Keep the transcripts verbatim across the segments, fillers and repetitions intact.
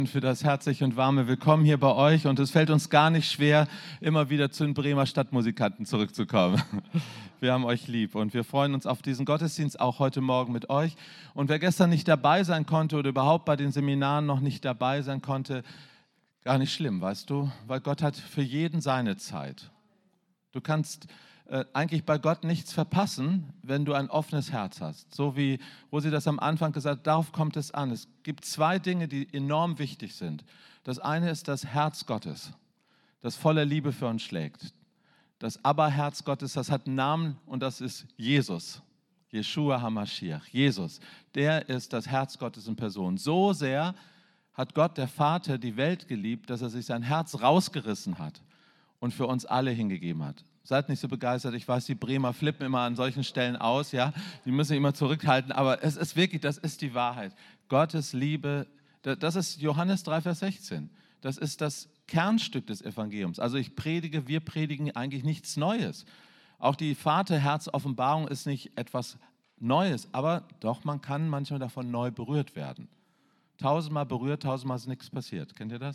Für das herzliche und warme Willkommen hier bei euch. Und es fällt uns gar nicht schwer, immer wieder zu den Bremer Stadtmusikanten zurückzukommen. Wir haben euch lieb und wir freuen uns auf diesen Gottesdienst auch heute Morgen mit euch. Und wer gestern nicht dabei sein konnte oder überhaupt bei den Seminaren noch nicht dabei sein konnte, gar nicht schlimm, weißt du, weil Gott hat für jeden seine Zeit. Du kannst äh, eigentlich bei Gott nichts verpassen, wenn du ein offenes Herz hast. So wie Rosi das am Anfang gesagt hat, darauf kommt es an. Es gibt zwei Dinge, die enorm wichtig sind. Das eine ist das Herz Gottes, das voller Liebe für uns schlägt. Das Aber-Herz Gottes, das hat einen Namen und das ist Jesus. Yeshua HaMashiach, Jesus. Der ist das Herz Gottes in Person. So sehr hat Gott, der Vater, die Welt geliebt, dass er sich sein Herz rausgerissen hat und für uns alle hingegeben hat. Seid nicht so begeistert, ich weiß, die Bremer flippen immer an solchen Stellen aus, ja, die müssen sich immer zurückhalten, aber es ist wirklich, das ist die Wahrheit. Gottes Liebe, das ist Johannes drei, Vers sechzehn, das ist das Kernstück des Evangeliums. Also ich predige, wir predigen eigentlich nichts Neues. Auch die Vaterherz-Offenbarung ist nicht etwas Neues, aber doch, man kann manchmal davon neu berührt werden. Tausendmal berührt, tausendmal ist nichts passiert. Kennt ihr das?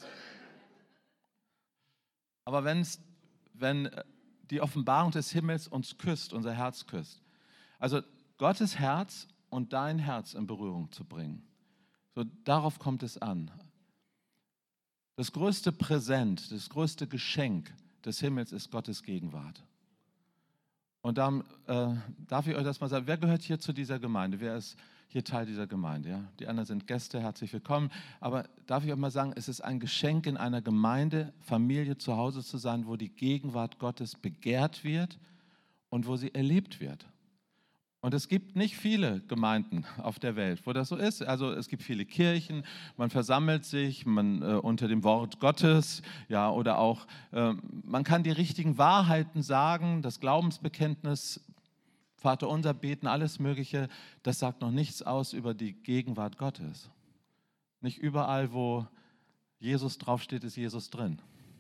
Aber wenn's, wenn die Offenbarung des Himmels uns küsst, unser Herz küsst, also Gottes Herz und dein Herz in Berührung zu bringen, so darauf kommt es an. Das größte Präsent, das größte Geschenk des Himmels ist Gottes Gegenwart. Und dann äh, darf ich euch das mal sagen, wer gehört hier zu dieser Gemeinde? Wer ist hier Teil dieser Gemeinde? Ja? Die anderen sind Gäste, herzlich willkommen. Aber darf ich euch mal sagen, es ist ein Geschenk, in einer Gemeinde, Familie zu Hause zu sein, wo die Gegenwart Gottes begehrt wird und wo sie erlebt wird. Und es gibt nicht viele Gemeinden auf der Welt, wo das so ist. Also es gibt viele Kirchen, man versammelt sich man, äh, unter dem Wort Gottes, ja, oder auch, äh, man kann die richtigen Wahrheiten sagen, das Glaubensbekenntnis, Vater unser beten, alles Mögliche, das sagt noch nichts aus über die Gegenwart Gottes. Nicht überall, wo Jesus draufsteht, ist Jesus drin.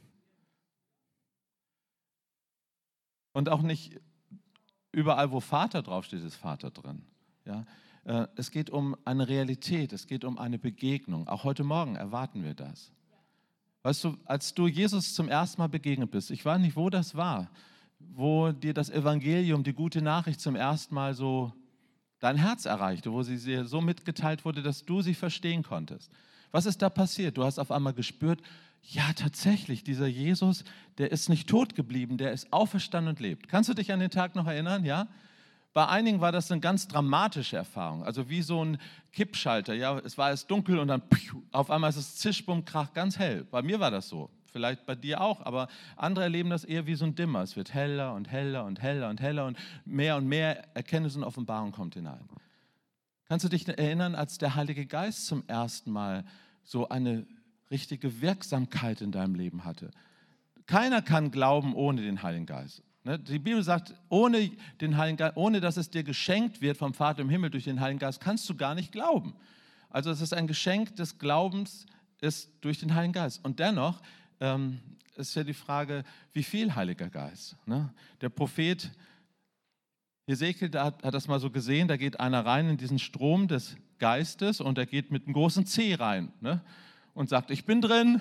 Und auch nicht überall, wo Vater draufsteht, ist Vater drin. Ja? Es geht um eine Realität, es geht um eine Begegnung. Auch heute Morgen erwarten wir das. Weißt du, als du Jesus zum ersten Mal begegnet bist, ich weiß nicht, wo das war, wo dir das Evangelium, die gute Nachricht zum ersten Mal so dein Herz erreichte, wo sie dir so mitgeteilt wurde, dass du sie verstehen konntest. Was ist da passiert? Du hast auf einmal gespürt, ja, tatsächlich, dieser Jesus, der ist nicht tot geblieben, der ist auferstanden und lebt. Kannst du dich an den Tag noch erinnern? Ja? Bei einigen war das eine ganz dramatische Erfahrung, also wie so ein Kippschalter. Ja? Es war erst dunkel und dann auf einmal ist es zisch, bumm, krach, ganz hell. Bei mir war das so, vielleicht bei dir auch, aber andere erleben das eher wie so ein Dimmer. Es wird heller und heller und heller und heller und mehr und mehr Erkenntnis und Offenbarung kommt hinein. Kannst du dich erinnern, als der Heilige Geist zum ersten Mal so eine richtige Wirksamkeit in deinem Leben hatte? Keiner kann glauben ohne den Heiligen Geist. Die Bibel sagt, ohne den Heiligen Geist, ohne dass es dir geschenkt wird vom Vater im Himmel durch den Heiligen Geist, kannst du gar nicht glauben. Also es ist ein Geschenk des Glaubens, ist durch den Heiligen Geist. Und dennoch ähm, ist ja die Frage, wie viel Heiliger Geist? Ne? Der Prophet Hesekiel hat, hat das mal so gesehen, da geht einer rein in diesen Strom des Geistes und er geht mit einem großen C rein, ne? Und sagt, ich bin drin.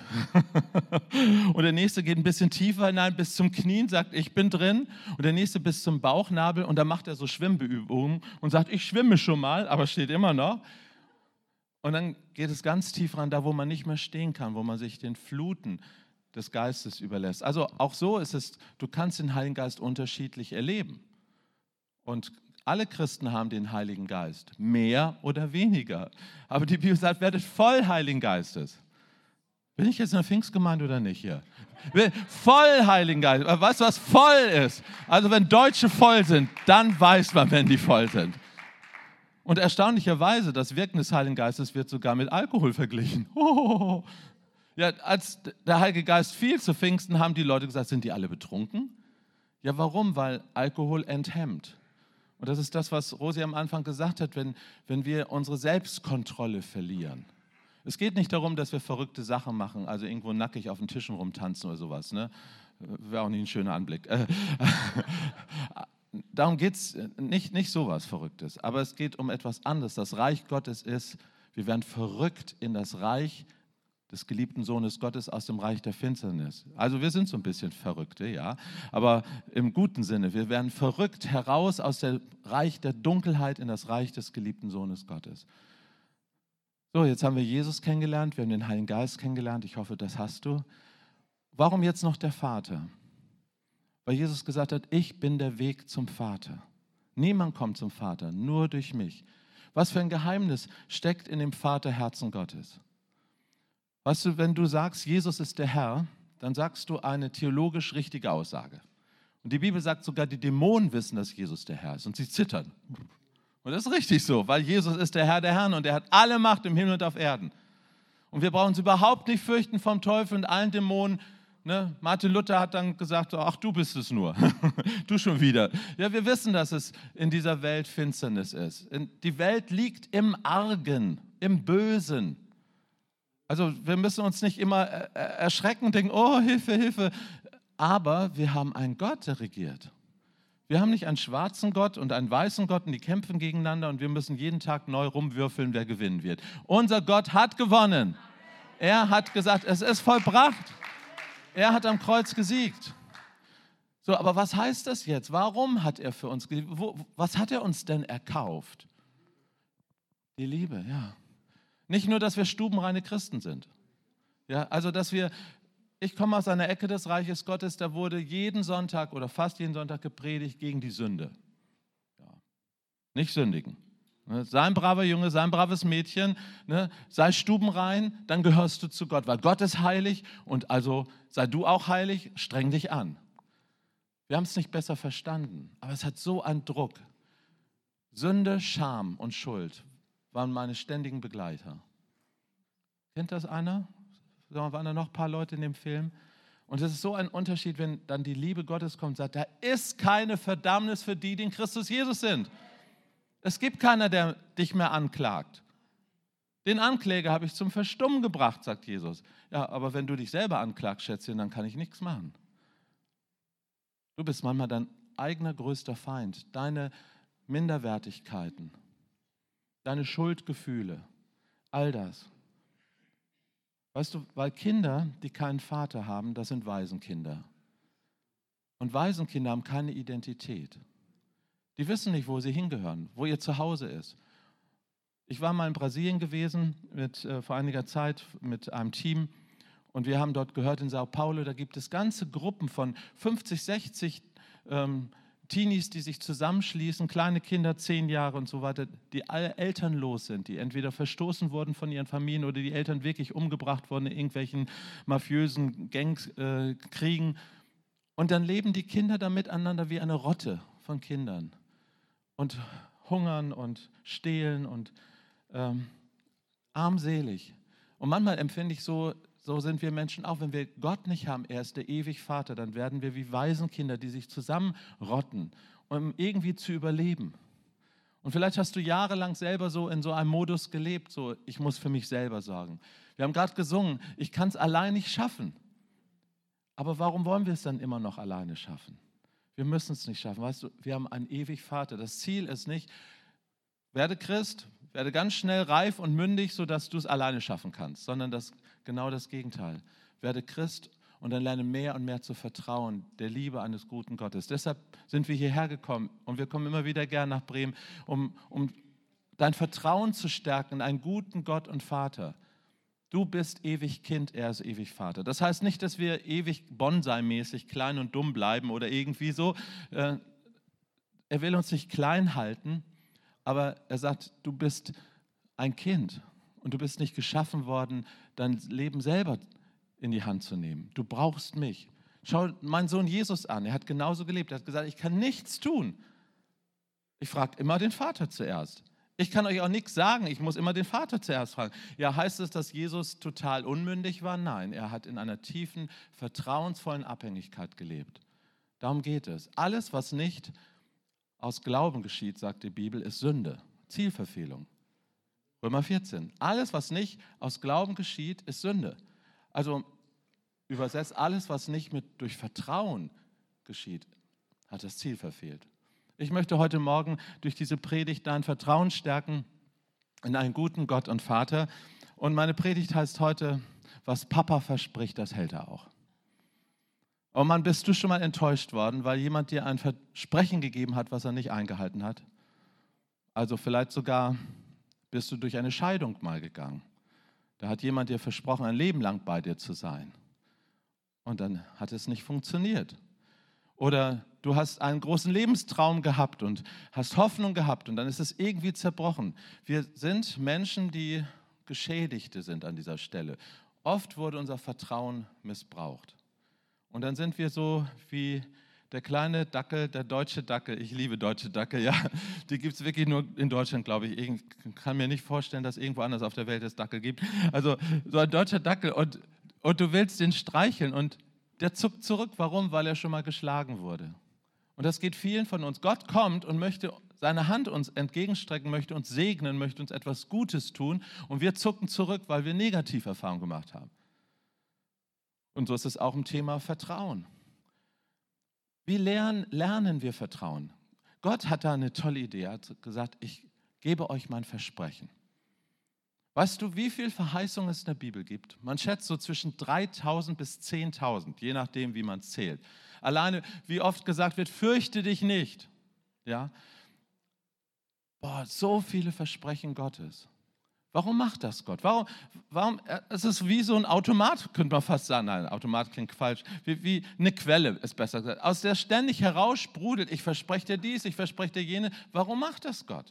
Und der nächste geht ein bisschen tiefer hinein bis zum Knien, sagt, ich bin drin. Und der nächste bis zum Bauchnabel und dann macht er so Schwimmbeübungen und sagt, ich schwimme schon mal, aber steht immer noch. Und dann geht es ganz tief rein, da wo man nicht mehr stehen kann, wo man sich den Fluten des Geistes überlässt. Also auch so ist es, du kannst den Heiligen Geist unterschiedlich erleben. Und alle Christen haben den Heiligen Geist, mehr oder weniger. Aber die Bibel sagt, werdet voll Heiligen Geistes. Bin ich jetzt in der Pfingstgemeinde oder nicht hier? Voll Heiligen Geist. Weißt du, was voll ist? Also wenn Deutsche voll sind, dann weiß man, wenn die voll sind. Und erstaunlicherweise, das Wirken des Heiligen Geistes wird sogar mit Alkohol verglichen. Oh. Ja, als der Heilige Geist fiel zu Pfingsten, haben die Leute gesagt, sind die alle betrunken? Ja, warum? Weil Alkohol enthemmt. Und das ist das, was Rosi am Anfang gesagt hat, wenn, wenn wir unsere Selbstkontrolle verlieren. Es geht nicht darum, dass wir verrückte Sachen machen, also irgendwo nackig auf den Tischen rumtanzen oder sowas. Ne? Wäre auch nicht ein schöner Anblick. Darum geht es nicht, nicht sowas Verrücktes, aber es geht um etwas anderes. Das Reich Gottes ist, wir werden verrückt in das Reich des geliebten Sohnes Gottes aus dem Reich der Finsternis. Also wir sind so ein bisschen Verrückte, ja, aber im guten Sinne. Wir werden verrückt heraus aus dem Reich der Dunkelheit in das Reich des geliebten Sohnes Gottes. So, jetzt haben wir Jesus kennengelernt, wir haben den Heiligen Geist kennengelernt. Ich hoffe, das hast du. Warum jetzt noch der Vater? Weil Jesus gesagt hat, ich bin der Weg zum Vater. Niemand kommt zum Vater, nur durch mich. Was für ein Geheimnis steckt in dem Vaterherzen Gottes? Weißt du, wenn du sagst, Jesus ist der Herr, dann sagst du eine theologisch richtige Aussage. Und die Bibel sagt sogar, die Dämonen wissen, dass Jesus der Herr ist und sie zittern. Und das ist richtig so, weil Jesus ist der Herr der Herren und er hat alle Macht im Himmel und auf Erden. Und wir brauchen uns überhaupt nicht fürchten vom Teufel und allen Dämonen. Ne? Martin Luther hat dann gesagt, ach, du bist es nur, du schon wieder. Ja, wir wissen, dass es in dieser Welt Finsternis ist. Die Welt liegt im Argen, im Bösen. Also wir müssen uns nicht immer erschrecken und denken, oh, Hilfe, Hilfe. Aber wir haben einen Gott, der regiert. Wir haben nicht einen schwarzen Gott und einen weißen Gott und die kämpfen gegeneinander und wir müssen jeden Tag neu rumwürfeln, wer gewinnen wird. Unser Gott hat gewonnen. Er hat gesagt, es ist vollbracht. Er hat am Kreuz gesiegt. So, aber was heißt das jetzt? Warum hat er für uns gesiegt? Wo, was hat er uns denn erkauft? Die Liebe, ja. Nicht nur, dass wir stubenreine Christen sind. Ja, also, dass wir, ich komme aus einer Ecke des Reiches Gottes, da wurde jeden Sonntag oder fast jeden Sonntag gepredigt gegen die Sünde. Ja. Nicht sündigen. Sei ein braver Junge, sei ein braves Mädchen, ne? Sei stubenrein, dann gehörst du zu Gott, weil Gott ist heilig und also sei du auch heilig, streng dich an. Wir haben es nicht besser verstanden, aber es hat so einen Druck. Sünde, Scham und Schuld waren meine ständigen Begleiter. Kennt das einer? Waren da noch ein paar Leute in dem Film? Und es ist so ein Unterschied, wenn dann die Liebe Gottes kommt und sagt, da ist keine Verdammnis für die, die in Christus Jesus sind. Es gibt keiner, der dich mehr anklagt. Den Ankläger habe ich zum Verstummen gebracht, sagt Jesus. Ja, aber wenn du dich selber anklagst, Schätzchen, dann kann ich nichts machen. Du bist manchmal dein eigener größter Feind. Deine Minderwertigkeiten, deine Schuldgefühle, all das. Weißt du, weil Kinder, die keinen Vater haben, das sind Waisenkinder. Und Waisenkinder haben keine Identität. Die wissen nicht, wo sie hingehören, wo ihr Zuhause ist. Ich war mal in Brasilien gewesen, mit, äh, vor einiger Zeit mit einem Team und wir haben dort gehört in Sao Paulo, da gibt es ganze Gruppen von fünfzig, sechzig ähm, Teenies, die sich zusammenschließen, kleine Kinder, zehn Jahre und so weiter, die alle elternlos sind, die entweder verstoßen wurden von ihren Familien oder die Eltern wirklich umgebracht wurden in irgendwelchen mafiösen Gangs, äh, Kriegen. Und dann leben die Kinder da miteinander wie eine Rotte von Kindern. Und hungern und stehlen und ähm, armselig. Und manchmal empfinde ich so, so sind wir Menschen auch, wenn wir Gott nicht haben, er ist der ewig Vater, dann werden wir wie Waisenkinder, die sich zusammenrotten, um irgendwie zu überleben. Und vielleicht hast du jahrelang selber so in so einem Modus gelebt, so ich muss für mich selber sorgen. Wir haben gerade gesungen, ich kann es allein nicht schaffen. Aber warum wollen wir es dann immer noch alleine schaffen? Wir müssen es nicht schaffen. Weißt du, wir haben einen ewig Vater. Das Ziel ist nicht, werde Christ, werde ganz schnell reif und mündig, sodass du es alleine schaffen kannst, sondern das, genau das Gegenteil. Werde Christ und dann lerne mehr und mehr zu vertrauen, der Liebe eines guten Gottes. Deshalb sind wir hierher gekommen und wir kommen immer wieder gern nach Bremen, um, um dein Vertrauen zu stärken in einen guten Gott und Vater. Du bist ewig Kind, er ist ewig Vater. Das heißt nicht, dass wir ewig Bonsai-mäßig klein und dumm bleiben oder irgendwie so. Er will uns nicht klein halten, aber er sagt, du bist ein Kind und du bist nicht geschaffen worden, dein Leben selber in die Hand zu nehmen. Du brauchst mich. Schau meinen Sohn Jesus an, er hat genauso gelebt. Er hat gesagt, ich kann nichts tun. Ich frage immer den Vater zuerst. Ich kann euch auch nichts sagen, ich muss immer den Vater zuerst fragen. Ja, heißt es, dass Jesus total unmündig war? Nein, er hat in einer tiefen, vertrauensvollen Abhängigkeit gelebt. Darum geht es. Alles, was nicht aus Glauben geschieht, sagt die Bibel, ist Sünde, Zielverfehlung. Römer vierzehn. Alles, was nicht aus Glauben geschieht, ist Sünde. Also übersetzt, alles, was nicht mit, durch Vertrauen geschieht, hat das Ziel verfehlt. Ich möchte heute Morgen durch diese Predigt dein Vertrauen stärken in einen guten Gott und Vater. Und meine Predigt heißt heute, was Papa verspricht, das hält er auch. Oh Mann, bist du schon mal enttäuscht worden, weil jemand dir ein Versprechen gegeben hat, was er nicht eingehalten hat? Also vielleicht sogar bist du durch eine Scheidung mal gegangen. Da hat jemand dir versprochen, ein Leben lang bei dir zu sein. Und dann hat es nicht funktioniert. Oder du hast einen großen Lebenstraum gehabt und hast Hoffnung gehabt und dann ist es irgendwie zerbrochen. Wir sind Menschen, die Geschädigte sind an dieser Stelle. Oft wurde unser Vertrauen missbraucht. Und dann sind wir so wie der kleine Dackel, der deutsche Dackel. Ich liebe deutsche Dackel, ja. Die gibt es wirklich nur in Deutschland, glaube ich. Ich kann mir nicht vorstellen, dass irgendwo anders auf der Welt es Dackel gibt. Also so ein deutscher Dackel und, und du willst den streicheln und der zuckt zurück. Warum? Weil er schon mal geschlagen wurde. Und das geht vielen von uns. Gott kommt und möchte seine Hand uns entgegenstrecken, möchte uns segnen, möchte uns etwas Gutes tun. Und wir zucken zurück, weil wir Negativerfahrungen gemacht haben. Und so ist es auch im Thema Vertrauen. Wie lernen, lernen wir Vertrauen? Gott hat da eine tolle Idee. Er hat gesagt, ich gebe euch mein Versprechen. Weißt du, wie viele Verheißungen es in der Bibel gibt? Man schätzt so zwischen dreitausend bis zehntausend, je nachdem, wie man es zählt. Alleine, wie oft gesagt wird, fürchte dich nicht. Ja? Boah, so viele Versprechen Gottes. Warum macht das Gott? Warum, warum, es ist wie so ein Automat, könnte man fast sagen. Nein, Automat klingt falsch. Wie, wie eine Quelle ist besser gesagt. Aus der ständig heraus sprudelt, ich verspreche dir dies, ich verspreche dir jene. Warum macht das Gott?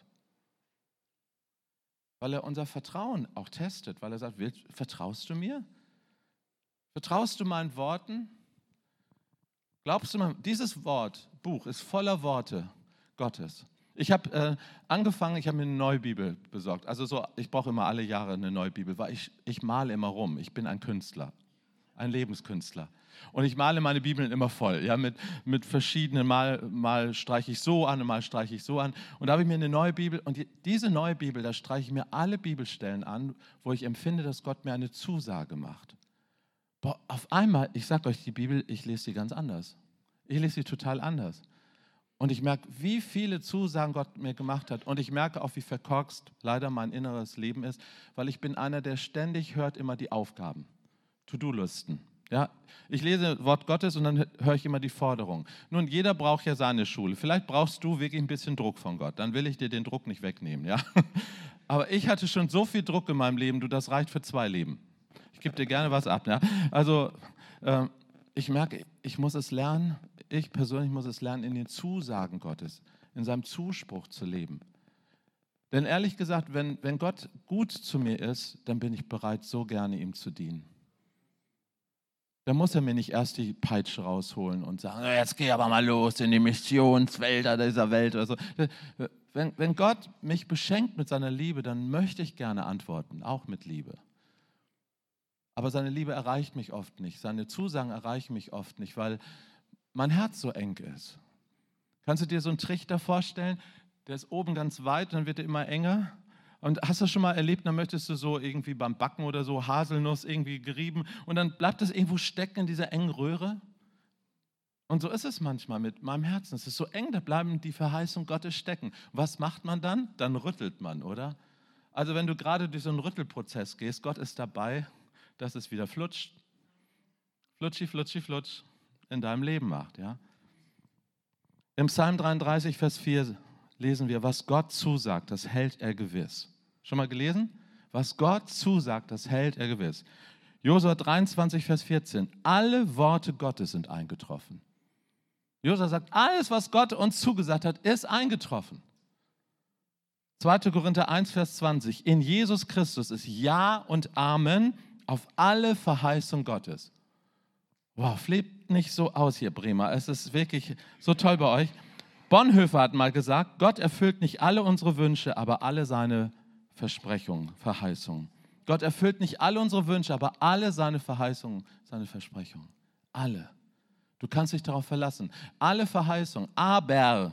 Weil er unser Vertrauen auch testet, weil er sagt, vertraust du mir? Vertraust du meinen Worten? Glaubst du mir, dieses Wort, Buch ist voller Worte Gottes. Ich habe äh, angefangen, ich habe mir eine neue Bibel besorgt. Also so, ich brauche immer alle Jahre eine neue Bibel, weil ich, ich male immer rum. Ich bin ein Künstler, ein Lebenskünstler. Und ich male meine Bibeln immer voll, ja, mit, mit verschiedenen, mal, mal streiche ich so an und mal streiche ich so an. Und da habe ich mir eine neue Bibel und die, diese neue Bibel, da streiche ich mir alle Bibelstellen an, wo ich empfinde, dass Gott mir eine Zusage macht. Boah, auf einmal, ich sage euch, die Bibel, ich lese sie ganz anders. Ich lese sie total anders. Und ich merke, wie viele Zusagen Gott mir gemacht hat. Und ich merke auch, wie verkorkst leider mein inneres Leben ist, weil ich bin einer, der ständig hört immer die Aufgaben, To-Do-Listen. Ja, ich lese Wort Gottes und dann höre ich immer die Forderung. Nun, jeder braucht ja seine Schule. Vielleicht brauchst du wirklich ein bisschen Druck von Gott. Dann will ich dir den Druck nicht wegnehmen. Ja? Aber ich hatte schon so viel Druck in meinem Leben, du, das reicht für zwei Leben. Ich gebe dir gerne was ab. Ja? Also äh, ich merke, ich muss es lernen, ich persönlich muss es lernen, in den Zusagen Gottes, in seinem Zuspruch zu leben. Denn ehrlich gesagt, wenn, wenn Gott gut zu mir ist, dann bin ich bereit, so gerne ihm zu dienen. Da muss er mir nicht erst die Peitsche rausholen und sagen, jetzt geh aber mal los in die Missionswälder dieser Welt oder so. Wenn, wenn Gott mich beschenkt mit seiner Liebe, dann möchte ich gerne antworten, auch mit Liebe. Aber seine Liebe erreicht mich oft nicht, seine Zusagen erreichen mich oft nicht, weil mein Herz so eng ist. Kannst du dir so einen Trichter vorstellen? Der ist oben ganz weit, dann wird er immer enger. Und hast du das schon mal erlebt, dann möchtest du so irgendwie beim Backen oder so Haselnuss irgendwie gerieben und dann bleibt das irgendwo stecken in dieser engen Röhre. Und so ist es manchmal mit meinem Herzen. Es ist so eng, da bleiben die Verheißungen Gottes stecken. Was macht man dann? Dann rüttelt man, oder? Also wenn du gerade durch so einen Rüttelprozess gehst, Gott ist dabei, dass es wieder flutscht, flutschi, flutschi, flutsch in deinem Leben macht. Ja? Im Psalm dreiunddreißig, Vers vier lesen wir, was Gott zusagt, das hält er gewiss. Schon mal gelesen? Was Gott zusagt, das hält er gewiss. Josua dreiundzwanzig, Vers vierzehn, alle Worte Gottes sind eingetroffen. Josua sagt, alles, was Gott uns zugesagt hat, ist eingetroffen. zweiter Korinther eins, Vers zwanzig, in Jesus Christus ist Ja und Amen auf alle Verheißung Gottes. Wow, flebt nicht so aus hier, Bremer. Es ist wirklich so toll bei euch. Bonhoeffer hat mal gesagt, Gott erfüllt nicht alle unsere Wünsche, aber alle seine Versprechungen, Verheißungen. Gott erfüllt nicht alle unsere Wünsche, aber alle seine Verheißungen, seine Versprechungen. Alle. Du kannst dich darauf verlassen. Alle Verheißungen, aber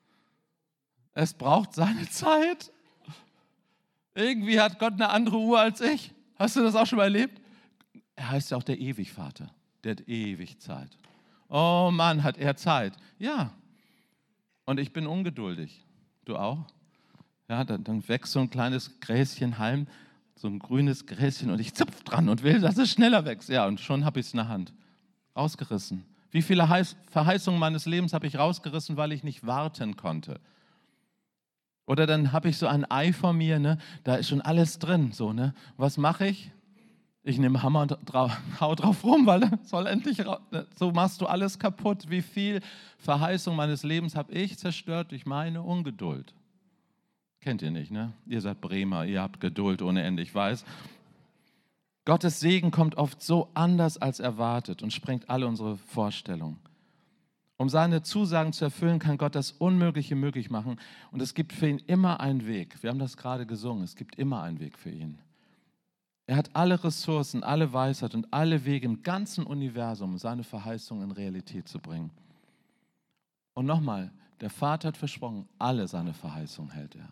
es braucht seine Zeit. Irgendwie hat Gott eine andere Uhr als ich. Hast du das auch schon mal erlebt? Er heißt ja auch der Ewigvater. Der hat ewig Zeit. Oh Mann, hat er Zeit. Ja. Und ich bin ungeduldig. Du auch? Ja, dann, dann wächst so ein kleines Gräschen Halm. so ein grünes Gräschen und ich zupf dran und will, dass es schneller wächst. Ja, und schon habe ich es in der Hand. Rausgerissen. Wie viele Verheißungen meines Lebens habe ich rausgerissen, weil ich nicht warten konnte? Oder dann habe ich so ein Ei vor mir, ne? Da ist schon alles drin. So, ne? Was mache ich? Ich nehme Hammer und drau, hau drauf rum, weil es soll endlich raus. So machst du alles kaputt. Wie viel Verheißung meines Lebens habe ich zerstört durch meine Ungeduld? Kennt ihr nicht, ne? Ihr seid Bremer, ihr habt Geduld ohne Ende, ich weiß. Gottes Segen kommt oft so anders als erwartet und sprengt alle unsere Vorstellungen. Um seine Zusagen zu erfüllen, kann Gott das Unmögliche möglich machen. Und es gibt für ihn immer einen Weg. Wir haben das gerade gesungen. Es gibt immer einen Weg für ihn. Er hat alle Ressourcen, alle Weisheit und alle Wege im ganzen Universum, um seine Verheißung in Realität zu bringen. Und nochmal, der Vater hat versprochen, alle seine Verheißungen hält er.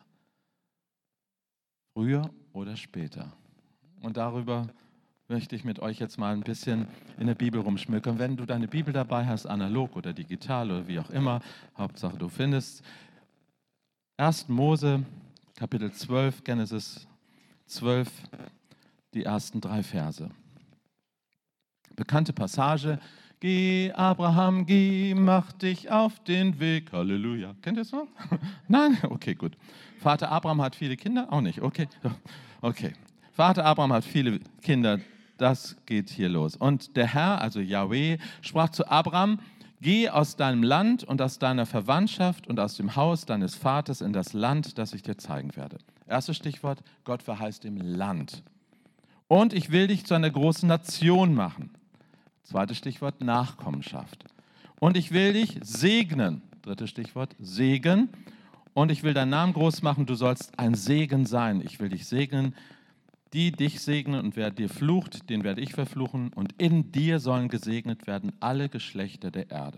Früher oder später. Und darüber möchte ich mit euch jetzt mal ein bisschen in der Bibel rumschmückern. Wenn du deine Bibel dabei hast, analog oder digital oder wie auch immer, Hauptsache du findest. erster Mose, Kapitel zwölf, Genesis zwölf, die ersten drei Verse. Bekannte Passage. Geh, Abraham, geh, mach dich auf den Weg. Halleluja. Kennt ihr es noch? Nein? Okay, gut. Vater Abraham hat viele Kinder? Auch nicht. Okay. Okay. Vater Abraham hat viele Kinder. Das geht hier los. Und der Herr, also Yahweh, sprach zu Abraham: Geh aus deinem Land und aus deiner Verwandtschaft und aus dem Haus deines Vaters in das Land, das ich dir zeigen werde. Erstes Stichwort: Gott verheißt im Land. Und ich will dich zu einer großen Nation machen. Zweites Stichwort: Nachkommenschaft. Und ich will dich segnen. Drittes Stichwort: Segen. Und ich will deinen Namen groß machen. Du sollst ein Segen sein. Ich will dich segnen. Die dich segnen, und wer dir flucht, den werde ich verfluchen. Und in dir sollen gesegnet werden alle Geschlechter der Erde.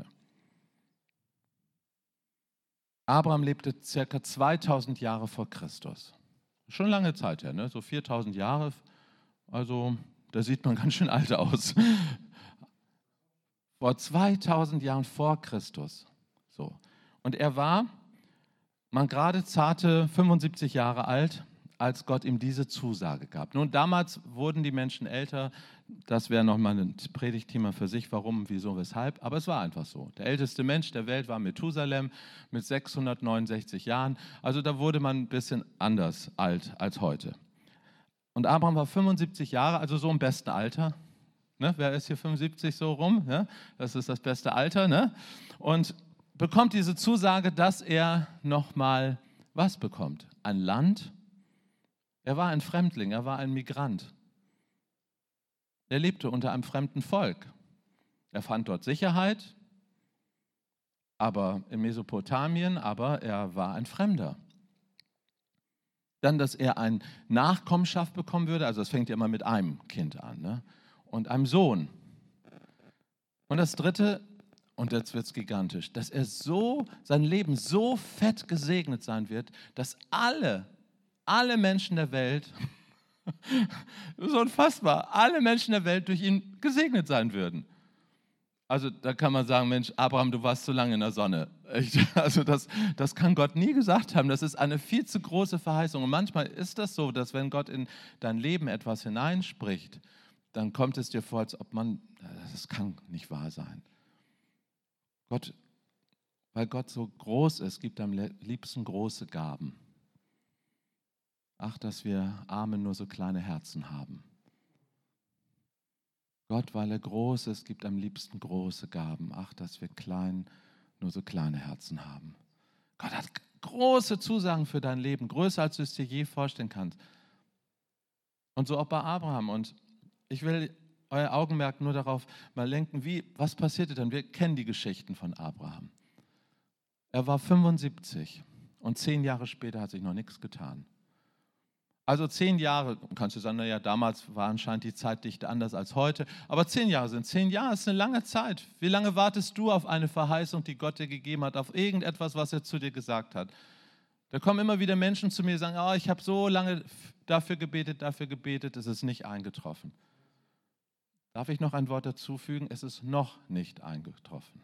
Abraham lebte circa zweitausend Jahre vor Christus. Schon lange Zeit her, ne? So viertausend Jahre. Also da sieht man ganz schön alt aus. Vor zweitausend Jahren vor Christus. So. Und er war, man gerade zarte fünfundsiebzig Jahre alt, als Gott ihm diese Zusage gab. Nun, damals wurden die Menschen älter. Das wäre nochmal ein Predigtthema für sich, warum, wieso, weshalb. Aber es war einfach so. Der älteste Mensch der Welt war Methusalem mit sechshundertneunundsechzig Jahren. Also da wurde man ein bisschen anders alt als heute. Und Abraham war fünfundsiebzig Jahre, also so im besten Alter. Ne? Wer ist hier fünfundsiebzig so rum? Ja? Das ist das beste Alter. Ne? Und bekommt diese Zusage, dass er nochmal was bekommt? Ein Land. Er war ein Fremdling, er war ein Migrant. Er lebte unter einem fremden Volk. Er fand dort Sicherheit, aber in Mesopotamien, aber er war ein Fremder. Dann, dass er eine Nachkommenschaft bekommen würde, also es fängt ja immer mit einem Kind an, ne? Und einem Sohn. Und das Dritte, und jetzt wird es gigantisch, dass er so, sein Leben so fett gesegnet sein wird, dass alle Alle Menschen der Welt, das ist unfassbar, alle Menschen der Welt durch ihn gesegnet sein würden. Also da kann man sagen, Mensch, Abraham, du warst zu lange in der Sonne. Echt? Also das, das kann Gott nie gesagt haben. Das ist eine viel zu große Verheißung. Und manchmal ist das so, dass wenn Gott in dein Leben etwas hineinspricht, dann kommt es dir vor, als ob man, das kann nicht wahr sein. Gott, weil Gott so groß ist, gibt er am liebsten große Gaben. Ach, dass wir Armen nur so kleine Herzen haben. Gott, weil er groß ist, gibt am liebsten große Gaben. Ach, dass wir klein nur so kleine Herzen haben. Gott hat große Zusagen für dein Leben, größer als du es dir je vorstellen kannst. Und so auch bei Abraham. Und ich will euer Augenmerk nur darauf mal lenken, wie, was passierte dann? Wir kennen die Geschichten von Abraham. Er war fünfundsiebzig und zehn Jahre später hat sich noch nichts getan. Also zehn Jahre, kannst du sagen, naja, damals war anscheinend die Zeitdichte anders als heute, aber zehn Jahre sind zehn Jahre, ist eine lange Zeit. Wie lange wartest du auf eine Verheißung, die Gott dir gegeben hat, auf irgendetwas, was er zu dir gesagt hat? Da kommen immer wieder Menschen zu mir und sagen, oh, ich habe so lange dafür gebetet, dafür gebetet, es ist nicht eingetroffen. Darf ich noch ein Wort dazu fügen? Es ist noch nicht eingetroffen.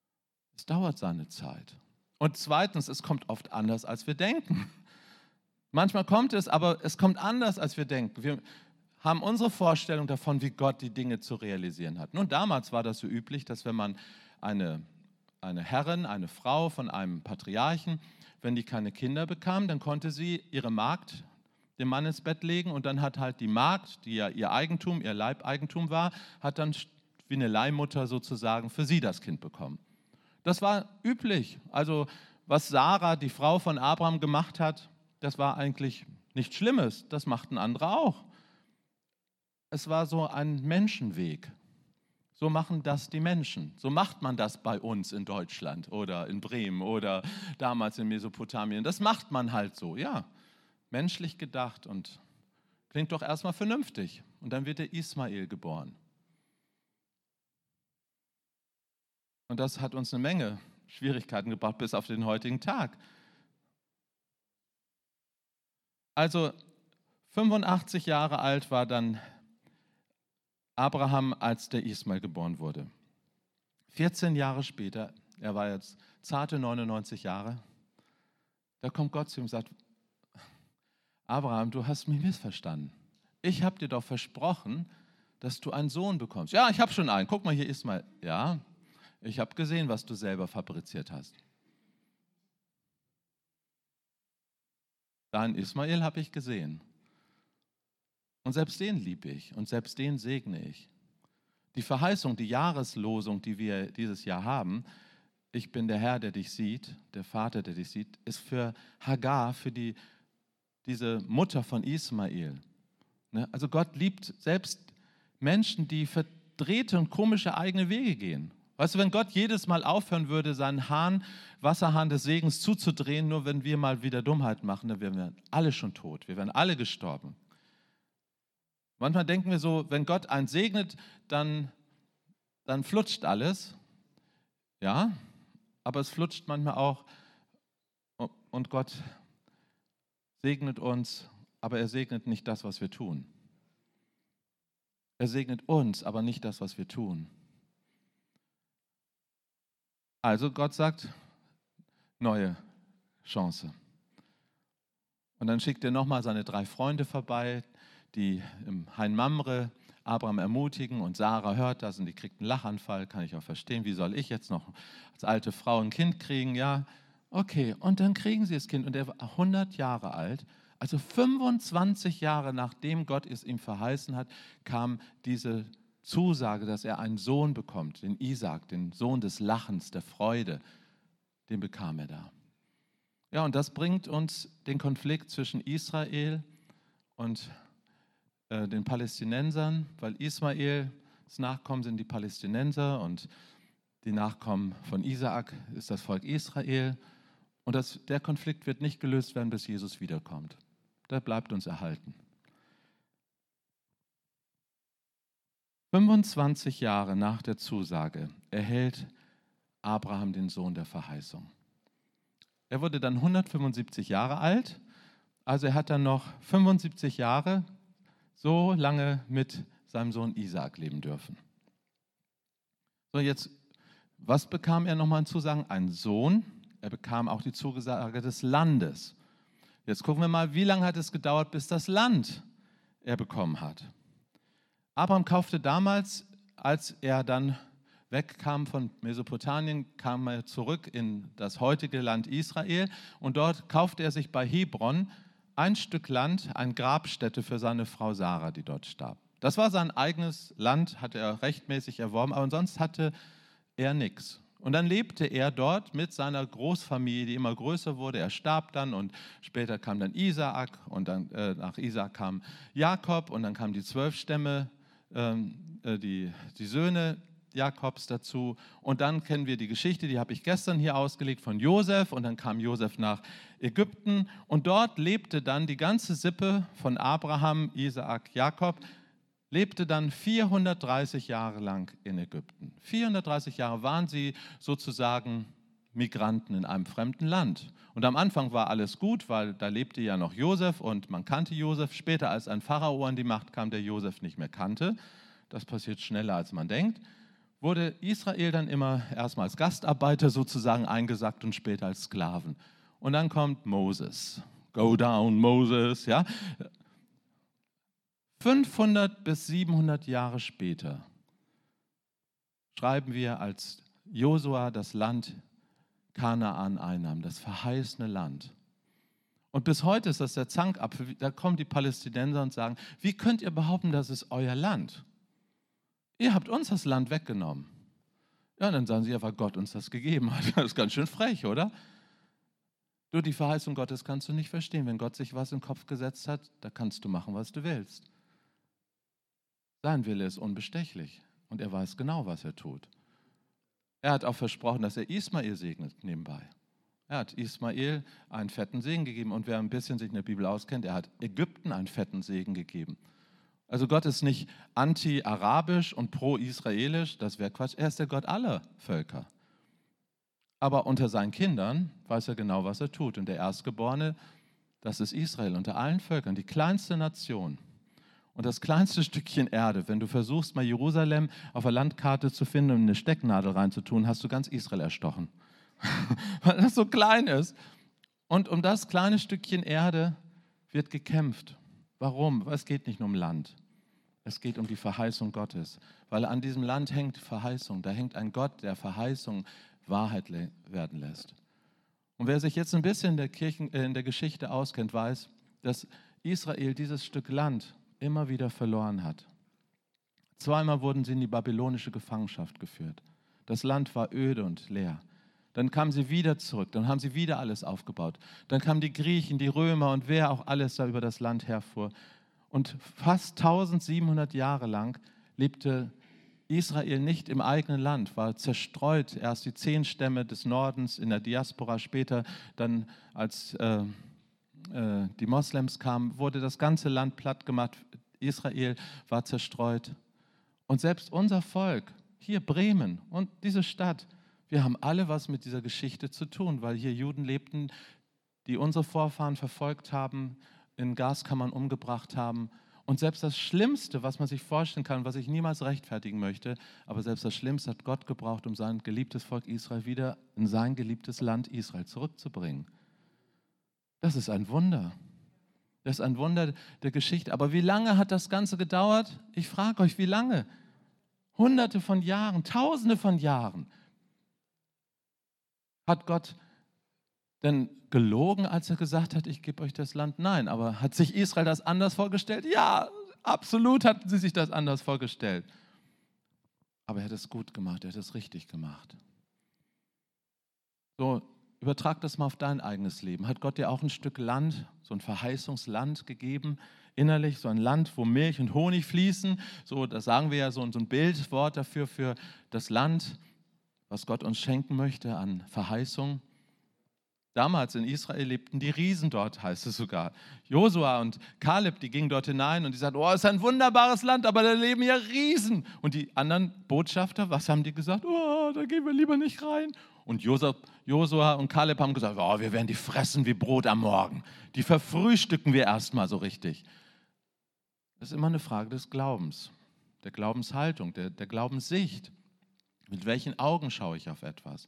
Es dauert seine Zeit. Und zweitens, es kommt oft anders, als wir denken. Manchmal kommt es, aber es kommt anders, als wir denken. Wir haben unsere Vorstellung davon, wie Gott die Dinge zu realisieren hat. Nun, damals war das so üblich, dass wenn man eine, eine Herrin, eine Frau von einem Patriarchen, wenn die keine Kinder bekam, dann konnte sie ihre Magd dem Mann ins Bett legen und dann hat halt die Magd, die ja ihr Eigentum, ihr Leibeigentum war, hat dann wie eine Leihmutter sozusagen für sie das Kind bekommen. Das war üblich. Also was Sarah, die Frau von Abraham, gemacht hat, das war eigentlich nichts Schlimmes. Das machten andere auch. Es war so ein Menschenweg. So machen das die Menschen. So macht man das bei uns in Deutschland oder in Bremen oder damals in Mesopotamien. Das macht man halt so, ja. Menschlich gedacht und klingt doch erstmal vernünftig. Und dann wird der Ismael geboren. Und das hat uns eine Menge Schwierigkeiten gebracht bis auf den heutigen Tag. Also fünfundachtzig Jahre alt war dann Abraham, als der Ismael geboren wurde. vierzehn Jahre später, er war jetzt zarte neunundneunzig Jahre, da kommt Gott zu ihm und sagt, Abraham, du hast mich missverstanden. Ich habe dir doch versprochen, dass du einen Sohn bekommst. Ja, ich habe schon einen. Guck mal, hier Ismael. Ja, ich habe gesehen, was du selber fabriziert hast. Deinen Ismael habe ich gesehen. Und selbst den liebe ich und selbst den segne ich. Die Verheißung, die Jahreslosung, die wir dieses Jahr haben, ich bin der Herr, der dich sieht, der Vater, der dich sieht, ist für Hagar, für die, diese Mutter von Ismael. Also Gott liebt selbst Menschen, die verdrehte und komische eigene Wege gehen. Weißt du, wenn Gott jedes Mal aufhören würde, seinen Hahn, Wasserhahn des Segens zuzudrehen, nur wenn wir mal wieder Dummheit machen, dann wären wir alle schon tot, wir wären alle gestorben. Manchmal denken wir so, wenn Gott einen segnet, dann, dann flutscht alles. Ja, aber es flutscht manchmal auch und Gott segnet uns, aber er segnet nicht das, was wir tun. Er segnet uns, aber nicht das, was wir tun. Also Gott sagt, neue Chance. Und dann schickt er nochmal seine drei Freunde vorbei, die im Hain Mamre Abraham ermutigen und Sarah hört das und die kriegt einen Lachanfall, kann ich auch verstehen. Wie soll ich jetzt noch als alte Frau ein Kind kriegen? Ja, okay. Und dann kriegen sie das Kind und er war hundert Jahre alt. Also fünfundzwanzig Jahre nachdem Gott es ihm verheißen hat, kam diese Zusage, dass er einen Sohn bekommt, den Isaak, den Sohn des Lachens, der Freude, den bekam er da. Ja, und das bringt uns den Konflikt zwischen Israel und äh, den Palästinensern, weil Ismaels Nachkommen sind die Palästinenser und die Nachkommen von Isaak ist das Volk Israel. Und das, der Konflikt wird nicht gelöst werden, bis Jesus wiederkommt. Der bleibt uns erhalten. fünfundzwanzig Jahre nach der Zusage erhält Abraham den Sohn der Verheißung. Er wurde dann hundertfünfundsiebzig Jahre alt, also er hat dann noch fünfundsiebzig Jahre so lange mit seinem Sohn Isaak leben dürfen. So, jetzt, was bekam er nochmal an Zusagen? Ein Sohn. Er bekam auch die Zusage des Landes. Jetzt gucken wir mal, wie lange hat es gedauert, bis das Land er bekommen hat. Abraham kaufte damals, als er dann wegkam von Mesopotamien, kam er zurück in das heutige Land Israel und dort kaufte er sich bei Hebron ein Stück Land, eine Grabstätte für seine Frau Sarah, die dort starb. Das war sein eigenes Land, hatte er rechtmäßig erworben, aber sonst hatte er nichts. Und dann lebte er dort mit seiner Großfamilie, die immer größer wurde. Er starb dann und später kam dann Isaak und dann, äh, nach Isaak kam Jakob und dann kamen die zwölf Stämme, ähm, äh, die, die Söhne Jakobs dazu. Und dann kennen wir die Geschichte, die habe ich gestern hier ausgelegt, von Josef. Und dann kam Josef nach Ägypten und dort lebte dann die ganze Sippe von Abraham, Isaak, Jakob, lebte dann vierhundertdreißig Jahre lang in Ägypten. vierhundertdreißig Jahre waren sie sozusagen Migranten in einem fremden Land. Und am Anfang war alles gut, weil da lebte ja noch Josef und man kannte Josef. Später, als ein Pharao an die Macht kam, der Josef nicht mehr kannte, das passiert schneller, als man denkt, wurde Israel dann immer erstmal als Gastarbeiter sozusagen eingesackt und später als Sklaven. Und dann kommt Moses. Go down, Moses, ja. fünfhundert bis siebenhundert Jahre später schreiben wir, als Josua das Land Kanaan einnahm, das verheißene Land. Und bis heute ist das der Zankapfel. Da kommen die Palästinenser und sagen, wie könnt ihr behaupten, das ist euer Land? Ihr habt uns das Land weggenommen. Ja, dann sagen sie, ja, weil Gott uns das gegeben hat. Das ist ganz schön frech, oder? Du, die Verheißung Gottes kannst du nicht verstehen. Wenn Gott sich was in den Kopf gesetzt hat, da kannst du machen, was du willst. Sein Wille ist unbestechlich und er weiß genau, was er tut. Er hat auch versprochen, dass er Ismael segnet nebenbei. Er hat Ismael einen fetten Segen gegeben und wer ein bisschen sich in der Bibel auskennt, er hat Ägypten einen fetten Segen gegeben. Also Gott ist nicht anti-arabisch und pro-israelisch, das wäre Quatsch. Er ist der Gott aller Völker. Aber unter seinen Kindern weiß er genau, was er tut. Und der Erstgeborene, das ist Israel unter allen Völkern, die kleinste Nation. Und das kleinste Stückchen Erde, wenn du versuchst, mal Jerusalem auf der Landkarte zu finden und eine Stecknadel reinzutun, hast du ganz Israel erstochen. Weil das so klein ist. Und um das kleine Stückchen Erde wird gekämpft. Warum? Es geht nicht nur um Land. Es geht um die Verheißung Gottes. Weil an diesem Land hängt Verheißung. Da hängt ein Gott, der Verheißung Wahrheit werden lässt. Und wer sich jetzt ein bisschen in der, Kirchen, äh, in der Geschichte auskennt, weiß, dass Israel dieses Stück Land immer wieder verloren hat. Zweimal wurden sie in die babylonische Gefangenschaft geführt. Das Land war öde und leer. Dann kamen sie wieder zurück, dann haben sie wieder alles aufgebaut. Dann kamen die Griechen, die Römer und wer auch alles da über das Land herfuhr. Und fast tausendsiebenhundert Jahre lang lebte Israel nicht im eigenen Land, war zerstreut. Erst die zehn Stämme des Nordens in der Diaspora, später dann als äh, äh, die Moslems kamen, wurde das ganze Land platt gemacht. Israel war zerstreut. Und selbst unser Volk, hier Bremen und diese Stadt, wir haben alle was mit dieser Geschichte zu tun, weil hier Juden lebten, die unsere Vorfahren verfolgt haben, in Gaskammern umgebracht haben. Und selbst das Schlimmste, was man sich vorstellen kann, was ich niemals rechtfertigen möchte, aber selbst das Schlimmste hat Gott gebraucht, um sein geliebtes Volk Israel wieder in sein geliebtes Land Israel zurückzubringen. Das ist ein Wunder. Das ist ein Wunder der Geschichte. Aber wie lange hat das Ganze gedauert? Ich frage euch, wie lange? Hunderte von Jahren, Tausende von Jahren. Hat Gott denn gelogen, als er gesagt hat, ich gebe euch das Land? Nein, aber hat sich Israel das anders vorgestellt? Ja, absolut hatten sie sich das anders vorgestellt. Aber er hat es gut gemacht, er hat es richtig gemacht. So, übertrag das mal auf dein eigenes Leben. Hat Gott dir auch ein Stück Land, so ein Verheißungsland gegeben, innerlich, so ein Land, wo Milch und Honig fließen? So, das sagen wir ja, so ein Bildwort dafür, für das Land, was Gott uns schenken möchte an Verheißung. Damals in Israel lebten die Riesen dort, heißt es sogar. Josua und Kaleb, die gingen dort hinein und die sagten, oh, es ist ein wunderbares Land, aber da leben ja Riesen. Und die anderen Botschafter, was haben die gesagt? Oh, da gehen wir lieber nicht rein. Und Josua und Kaleb haben gesagt, oh, wir werden die fressen wie Brot am Morgen. Die verfrühstücken wir erstmal so richtig. Das ist immer eine Frage des Glaubens, der Glaubenshaltung, der, der Glaubenssicht. Mit welchen Augen schaue ich auf etwas?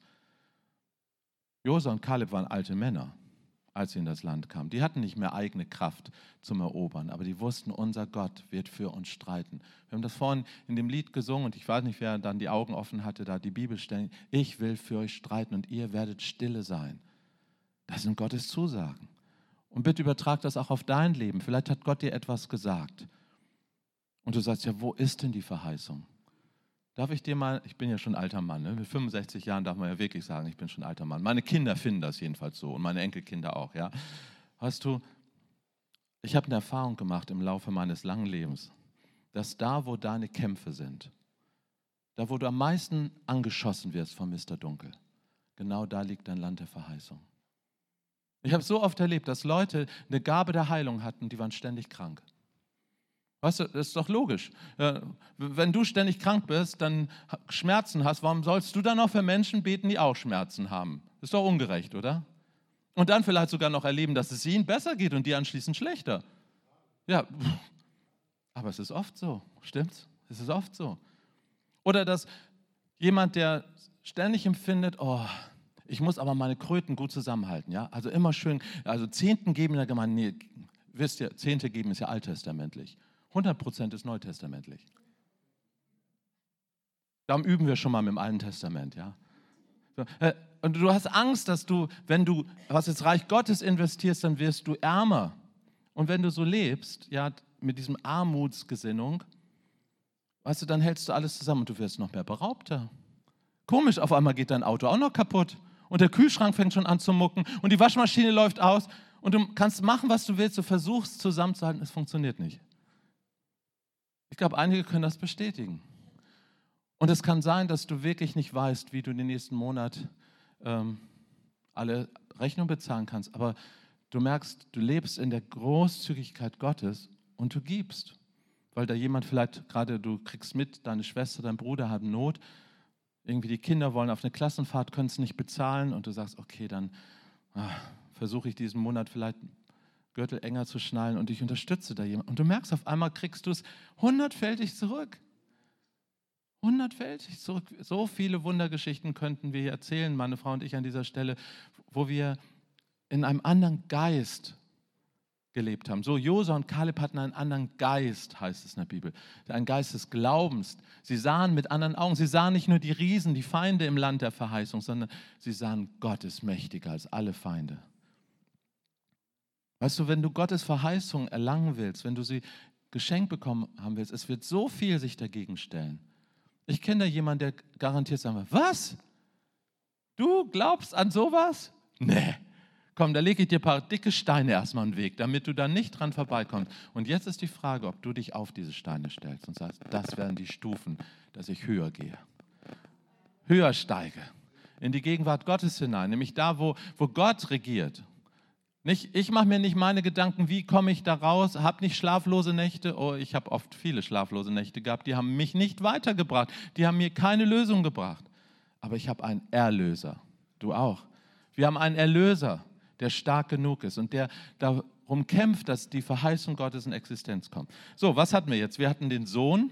Josua und Kaleb waren alte Männer, als sie in das Land kamen. Die hatten nicht mehr eigene Kraft zum Erobern, aber die wussten, unser Gott wird für uns streiten. Wir haben das vorhin in dem Lied gesungen und ich weiß nicht, wer dann die Augen offen hatte, da die Bibelstellen. Ich will für euch streiten und ihr werdet stille sein. Das sind Gottes Zusagen. Und bitte übertrag das auch auf dein Leben. Vielleicht hat Gott dir etwas gesagt. Und du sagst, ja, wo ist denn die Verheißung? Darf ich dir mal, ich bin ja schon ein alter Mann, ne? Mit fünfundsechzig Jahren darf man ja wirklich sagen, ich bin schon ein alter Mann. Meine Kinder finden das jedenfalls so und meine Enkelkinder auch. Ja. Weißt du, ich habe eine Erfahrung gemacht im Laufe meines langen Lebens, dass da, wo deine Kämpfe sind, da, wo du am meisten angeschossen wirst von Mister Dunkel, genau da liegt dein Land der Verheißung. Ich habe so oft erlebt, dass Leute eine Gabe der Heilung hatten, die waren ständig krank. Weißt du, das ist doch logisch. Wenn du ständig krank bist, dann Schmerzen hast, warum sollst du dann auch für Menschen beten, die auch Schmerzen haben? Das ist doch ungerecht, oder? Und dann vielleicht sogar noch erleben, dass es ihnen besser geht und dir anschließend schlechter. Ja, aber es ist oft so, stimmt's? Es ist oft so. Oder dass jemand, der ständig empfindet, oh, Ich muss aber meine Kröten gut zusammenhalten. Ja? Also immer schön, also Zehnten geben in der Gemeinde, nee, wisst ihr, Zehnte geben ist ja alttestamentlich. hundert Prozent ist neutestamentlich. Darum üben wir schon mal mit dem Alten Testament. Ja? So, äh, und du hast Angst, dass du, wenn du was ins Reich Gottes investierst, dann wirst du ärmer. Und wenn du so lebst, ja, mit diesem Armutsgesinnung, weißt du, dann hältst du alles zusammen und du wirst noch mehr Beraubter. Komisch, auf einmal geht dein Auto auch noch kaputt und der Kühlschrank fängt schon an zu mucken und die Waschmaschine läuft aus und du kannst machen, was du willst, du versuchst zusammenzuhalten, es funktioniert nicht. Ich glaube, einige können das bestätigen. Und es kann sein, dass du wirklich nicht weißt, wie du den nächsten Monat ähm, alle Rechnungen bezahlen kannst, aber du merkst, du lebst in der Großzügigkeit Gottes und du gibst. Weil da jemand vielleicht gerade, du kriegst mit, deine Schwester, dein Bruder haben Not, irgendwie die Kinder wollen auf eine Klassenfahrt, können es nicht bezahlen und du sagst, okay, dann ah, versuche ich diesen Monat vielleicht Gürtel enger zu schnallen und ich unterstütze da jemanden. Und du merkst, auf einmal kriegst du es hundertfältig zurück. Hundertfältig zurück. So viele Wundergeschichten könnten wir hier erzählen, meine Frau und ich an dieser Stelle, wo wir in einem anderen Geist gelebt haben. So, Josua und Kaleb hatten einen anderen Geist, heißt es in der Bibel. Ein Geist des Glaubens. Sie sahen mit anderen Augen. Sie sahen nicht nur die Riesen, die Feinde im Land der Verheißung, sondern sie sahen, Gott ist mächtiger als alle Feinde. Weißt du, wenn du Gottes Verheißung erlangen willst, wenn du sie geschenkt bekommen haben willst, es wird so viel sich dagegen stellen. Ich kenne da jemanden, der garantiert sagen wird, was? Du glaubst an sowas? Nee. Komm, da lege ich dir ein paar dicke Steine erstmal in den Weg, damit du da nicht dran vorbeikommst. Und jetzt ist die Frage, ob du dich auf diese Steine stellst und sagst, das wären die Stufen, dass ich höher gehe. Höher steige. In die Gegenwart Gottes hinein, nämlich da, wo, wo Gott regiert. Nicht, ich mache mir nicht meine Gedanken, wie komme ich da raus, habe nicht schlaflose Nächte. Oh, ich habe oft viele schlaflose Nächte gehabt, die haben mich nicht weitergebracht. Die haben mir keine Lösung gebracht. Aber ich habe einen Erlöser. Du auch. Wir haben einen Erlöser, der stark genug ist und der darum kämpft, dass die Verheißung Gottes in Existenz kommt. So, was hatten wir jetzt? Wir hatten den Sohn,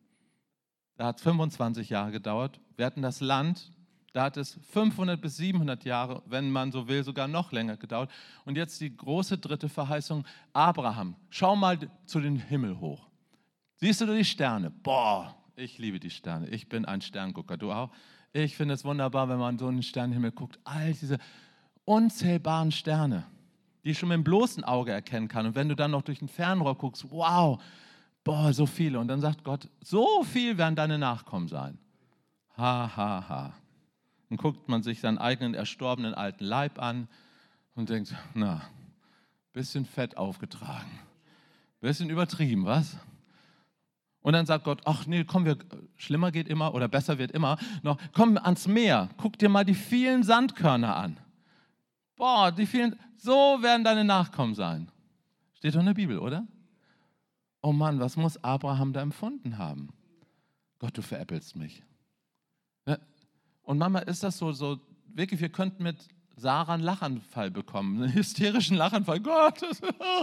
da hat es fünfundzwanzig Jahre gedauert. Wir hatten das Land, da hat es fünfhundert bis siebenhundert Jahre, wenn man so will, sogar noch länger gedauert. Und jetzt die große dritte Verheißung, Abraham. Schau mal zu den Himmel hoch. Siehst du die Sterne? Boah, ich liebe die Sterne. Ich bin ein Sterngucker, du auch? Ich finde es wunderbar, wenn man so in den Sternenhimmel guckt. All diese unzählbaren Sterne, die ich schon mit dem bloßen Auge erkennen kann. Und wenn du dann noch durch ein Fernrohr guckst, wow, boah, so viele. Und dann sagt Gott, so viel werden deine Nachkommen sein. Ha, ha, ha. Dann guckt man sich seinen eigenen erstorbenen alten Leib an und denkt, na, bisschen fett aufgetragen. Bisschen übertrieben, was? Und dann sagt Gott, ach nee, komm, wir, schlimmer geht immer oder besser wird immer. Noch, komm ans Meer, guck dir mal die vielen Sandkörner an. Boah, die vielen, so werden deine Nachkommen sein. Steht doch in der Bibel, oder? Oh Mann, was muss Abraham da empfunden haben? Gott, du veräppelst mich. Ja? Und Mama, ist das so, so, wirklich, wir könnten mit Sarah einen Lachanfall bekommen, einen hysterischen Lachanfall. Gott, das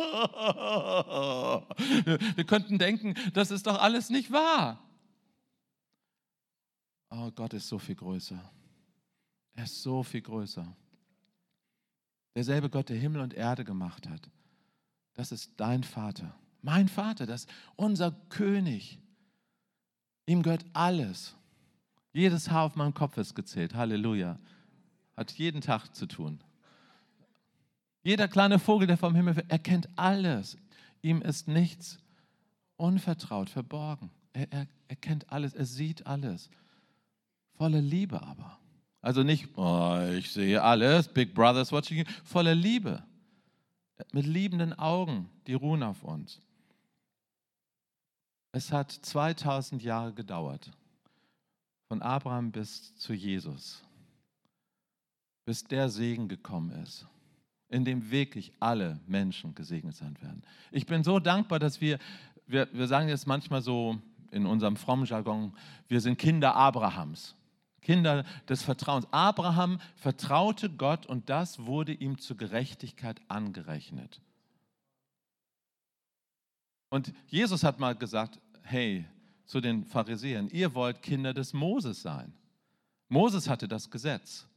wir könnten denken, das ist doch alles nicht wahr. Oh, Gott ist so viel größer. Er ist so viel größer. Derselbe Gott, der Himmel und Erde gemacht hat, das ist dein Vater, mein Vater, das ist unser König. Ihm gehört alles. Jedes Haar auf meinem Kopf ist gezählt. Halleluja. Hat jeden Tag zu tun. Jeder kleine Vogel, der vom Himmel fällt, er kennt alles. Ihm ist nichts unvertraut, verborgen. Er, er, er kennt alles, er sieht alles. Voller Liebe aber. Also nicht, oh, ich sehe alles, Big Brother's watching you. Voller Liebe. Mit liebenden Augen, die ruhen auf uns. Es hat zweitausend Jahre gedauert. Von Abraham bis zu Jesus. Bis der Segen gekommen ist, in dem wirklich alle Menschen gesegnet sein werden. Ich bin so dankbar, dass wir, wir, wir sagen jetzt manchmal so in unserem frommen Jargon, wir sind Kinder Abrahams, Kinder des Vertrauens. Abraham vertraute Gott und das wurde ihm zur Gerechtigkeit angerechnet. Und Jesus hat mal gesagt, hey, zu den Pharisäern, ihr wollt Kinder des Moses sein. Moses hatte das Gesetz.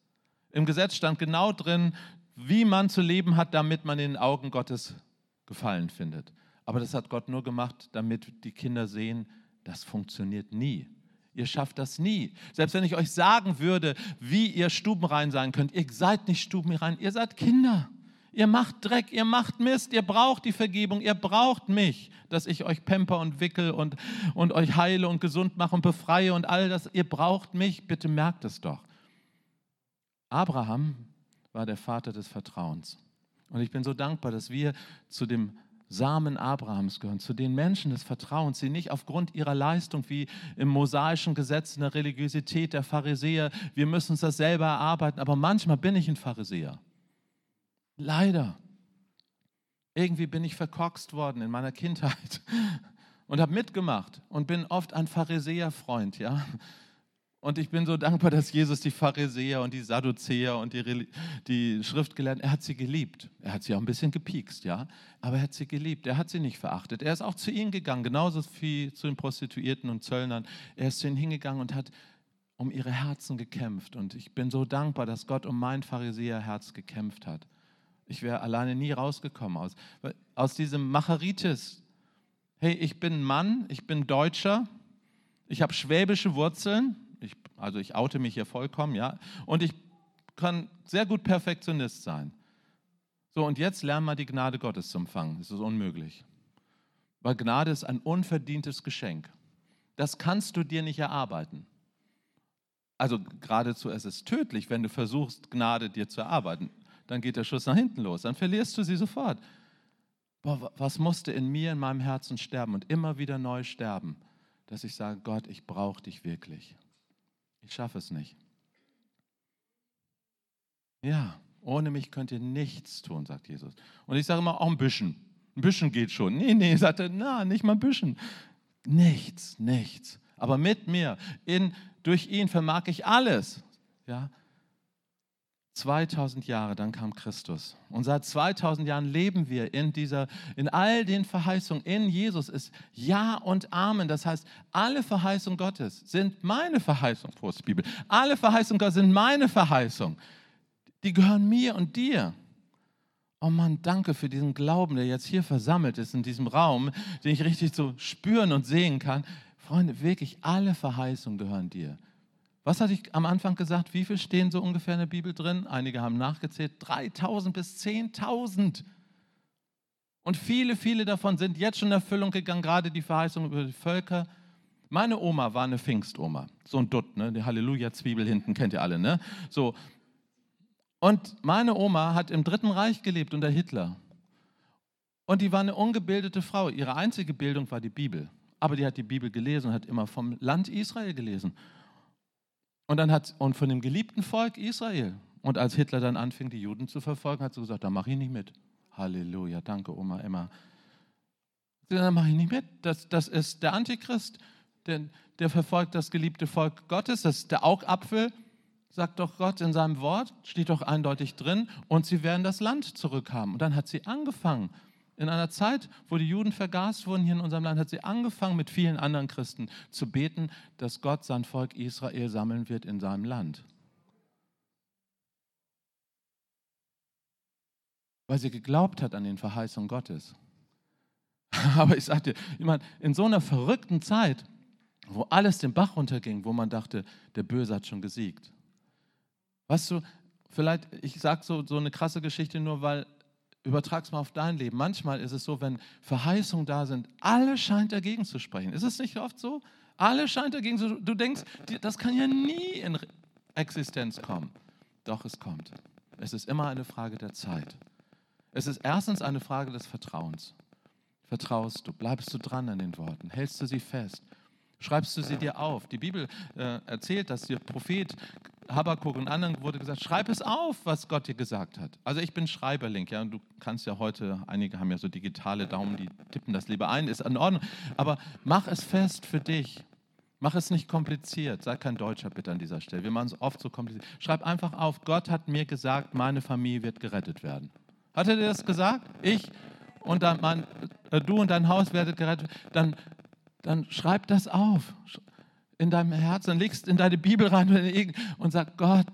Im Gesetz stand genau drin, wie man zu leben hat, damit man in den Augen Gottes Gefallen findet. Aber das hat Gott nur gemacht, damit die Kinder sehen, das funktioniert nie. Ihr schafft das nie. Selbst wenn ich euch sagen würde, wie ihr stubenrein sein könnt, ihr seid nicht stubenrein, ihr seid Kinder. Ihr macht Dreck, ihr macht Mist, ihr braucht die Vergebung, ihr braucht mich, dass ich euch pemper und wickel und, und euch heile und gesund mache und befreie und all das. Ihr braucht mich, bitte merkt es doch. Abraham war der Vater des Vertrauens. Und ich bin so dankbar, dass wir zu dem Samen Abrahams gehören, zu den Menschen des Vertrauens, die nicht aufgrund ihrer Leistung, wie im mosaischen Gesetz, in der Religiosität der Pharisäer, wir müssen uns das selber erarbeiten, aber manchmal bin ich ein Pharisäer. Leider. Irgendwie bin ich verkorkst worden in meiner Kindheit und habe mitgemacht und bin oft ein Pharisäerfreund, ja. Und ich bin so dankbar, dass Jesus die Pharisäer und die Sadduzäer und die, die Schriftgelehrten, er hat sie geliebt. Er hat sie auch ein bisschen gepiekst, ja, aber er hat sie geliebt. Er hat sie nicht verachtet. Er ist auch zu ihnen gegangen, genauso wie zu den Prostituierten und Zöllnern. Er ist zu ihnen hingegangen und hat um ihre Herzen gekämpft. Und ich bin so dankbar, dass Gott um mein Pharisäerherz gekämpft hat. Ich wäre alleine nie rausgekommen aus, aus diesem Macheritis. Hey, ich bin ein Mann, ich bin Deutscher, ich habe schwäbische Wurzeln, ich, also ich oute mich hier vollkommen, ja, und ich kann sehr gut Perfektionist sein. So, und jetzt lern mal die Gnade Gottes zu empfangen. Das ist unmöglich. Weil Gnade ist ein unverdientes Geschenk. Das kannst du dir nicht erarbeiten. Also geradezu, es ist tödlich, wenn du versuchst, Gnade dir zu erarbeiten. Dann geht der Schuss nach hinten los, dann verlierst du sie sofort. Boah, was musste in mir, in meinem Herzen sterben und immer wieder neu sterben, dass ich sage, Gott, ich brauche dich wirklich. Ich schaffe es nicht. Ja, ohne mich könnt ihr nichts tun, sagt Jesus. Und ich sage immer, auch ein bisschen. Ein bisschen geht schon. Nee, nee, sagt er, na, nicht mal ein bisschen. Nichts, nichts. Aber mit mir, in, durch ihn vermag ich alles. Ja, zweitausend Jahre, dann kam Christus. Und seit zweitausend Jahren leben wir in dieser, in all den Verheißungen. In Jesus ist Ja und Amen. Das heißt, alle Verheißungen Gottes sind meine Verheißung. Prost, Bibel. Alle Verheißungen Gottes sind meine Verheißung. Die gehören mir und dir. Oh Mann, danke für diesen Glauben, der jetzt hier versammelt ist, in diesem Raum, den ich richtig so spüren und sehen kann. Freunde, wirklich alle Verheißungen gehören dir. Was hatte ich am Anfang gesagt? Wie viel stehen so ungefähr in der Bibel drin? Einige haben nachgezählt. dreitausend bis zehntausend. Und viele, viele davon sind jetzt schon in Erfüllung gegangen, gerade die Verheißung über die Völker. Meine Oma war eine Pfingstoma. So ein Dutt, ne? Die Halleluja-Zwiebel hinten kennt ihr alle, ne? So. Und meine Oma hat im Dritten Reich gelebt unter Hitler. Und die war eine ungebildete Frau. Ihre einzige Bildung war die Bibel. Aber die hat die Bibel gelesen und hat immer vom Land Israel gelesen. Und dann hat und von dem geliebten Volk Israel. Und als Hitler dann anfing, die Juden zu verfolgen, hat sie gesagt, da mache ich nicht mit. Halleluja, danke Oma Emma. Da mache ich nicht mit. Das, das ist der Antichrist, der, der verfolgt das geliebte Volk Gottes. Das ist der Augapfel, sagt doch Gott in seinem Wort, steht doch eindeutig drin. Und sie werden das Land zurückhaben. Und dann hat sie angefangen. In einer Zeit, wo die Juden vergast wurden hier in unserem Land, hat sie angefangen, mit vielen anderen Christen zu beten, dass Gott sein Volk Israel sammeln wird in seinem Land. Weil sie geglaubt hat an den Verheißungen Gottes. Aber ich sagte, ich meine, in so einer verrückten Zeit, wo alles den Bach runterging, wo man dachte, der Böse hat schon gesiegt. Weißt du, vielleicht, ich sage so, so eine krasse Geschichte nur, weil übertrag's mal auf dein Leben. Manchmal ist es so, wenn Verheißungen da sind, alles scheint dagegen zu sprechen. Ist es nicht oft so? Alles scheint dagegen zu sprechen. Du denkst, das kann ja nie in Existenz kommen. Doch, es kommt. Es ist immer eine Frage der Zeit. Es ist erstens eine Frage des Vertrauens. Vertraust du? Bleibst du dran an den Worten? Hältst du sie fest? Schreibst du sie dir auf? Die Bibel äh, erzählt, dass der Prophet Habakuk und anderen wurde gesagt, schreib es auf, was Gott dir gesagt hat. Also ich bin Schreiberling, ja, und du kannst ja heute, einige haben ja so digitale Daumen, die tippen das lieber ein, ist in Ordnung, aber mach es fest für dich. Mach es nicht kompliziert. Sei kein Deutscher bitte an dieser Stelle. Wir machen es oft so kompliziert. Schreib einfach auf, Gott hat mir gesagt, meine Familie wird gerettet werden. Hat er dir das gesagt? Ich und dann mein, äh, du und dein Haus werdet gerettet. Dann, dann schreib das auf in deinem Herzen, dann legst in deine Bibel rein und sag, Gott, ich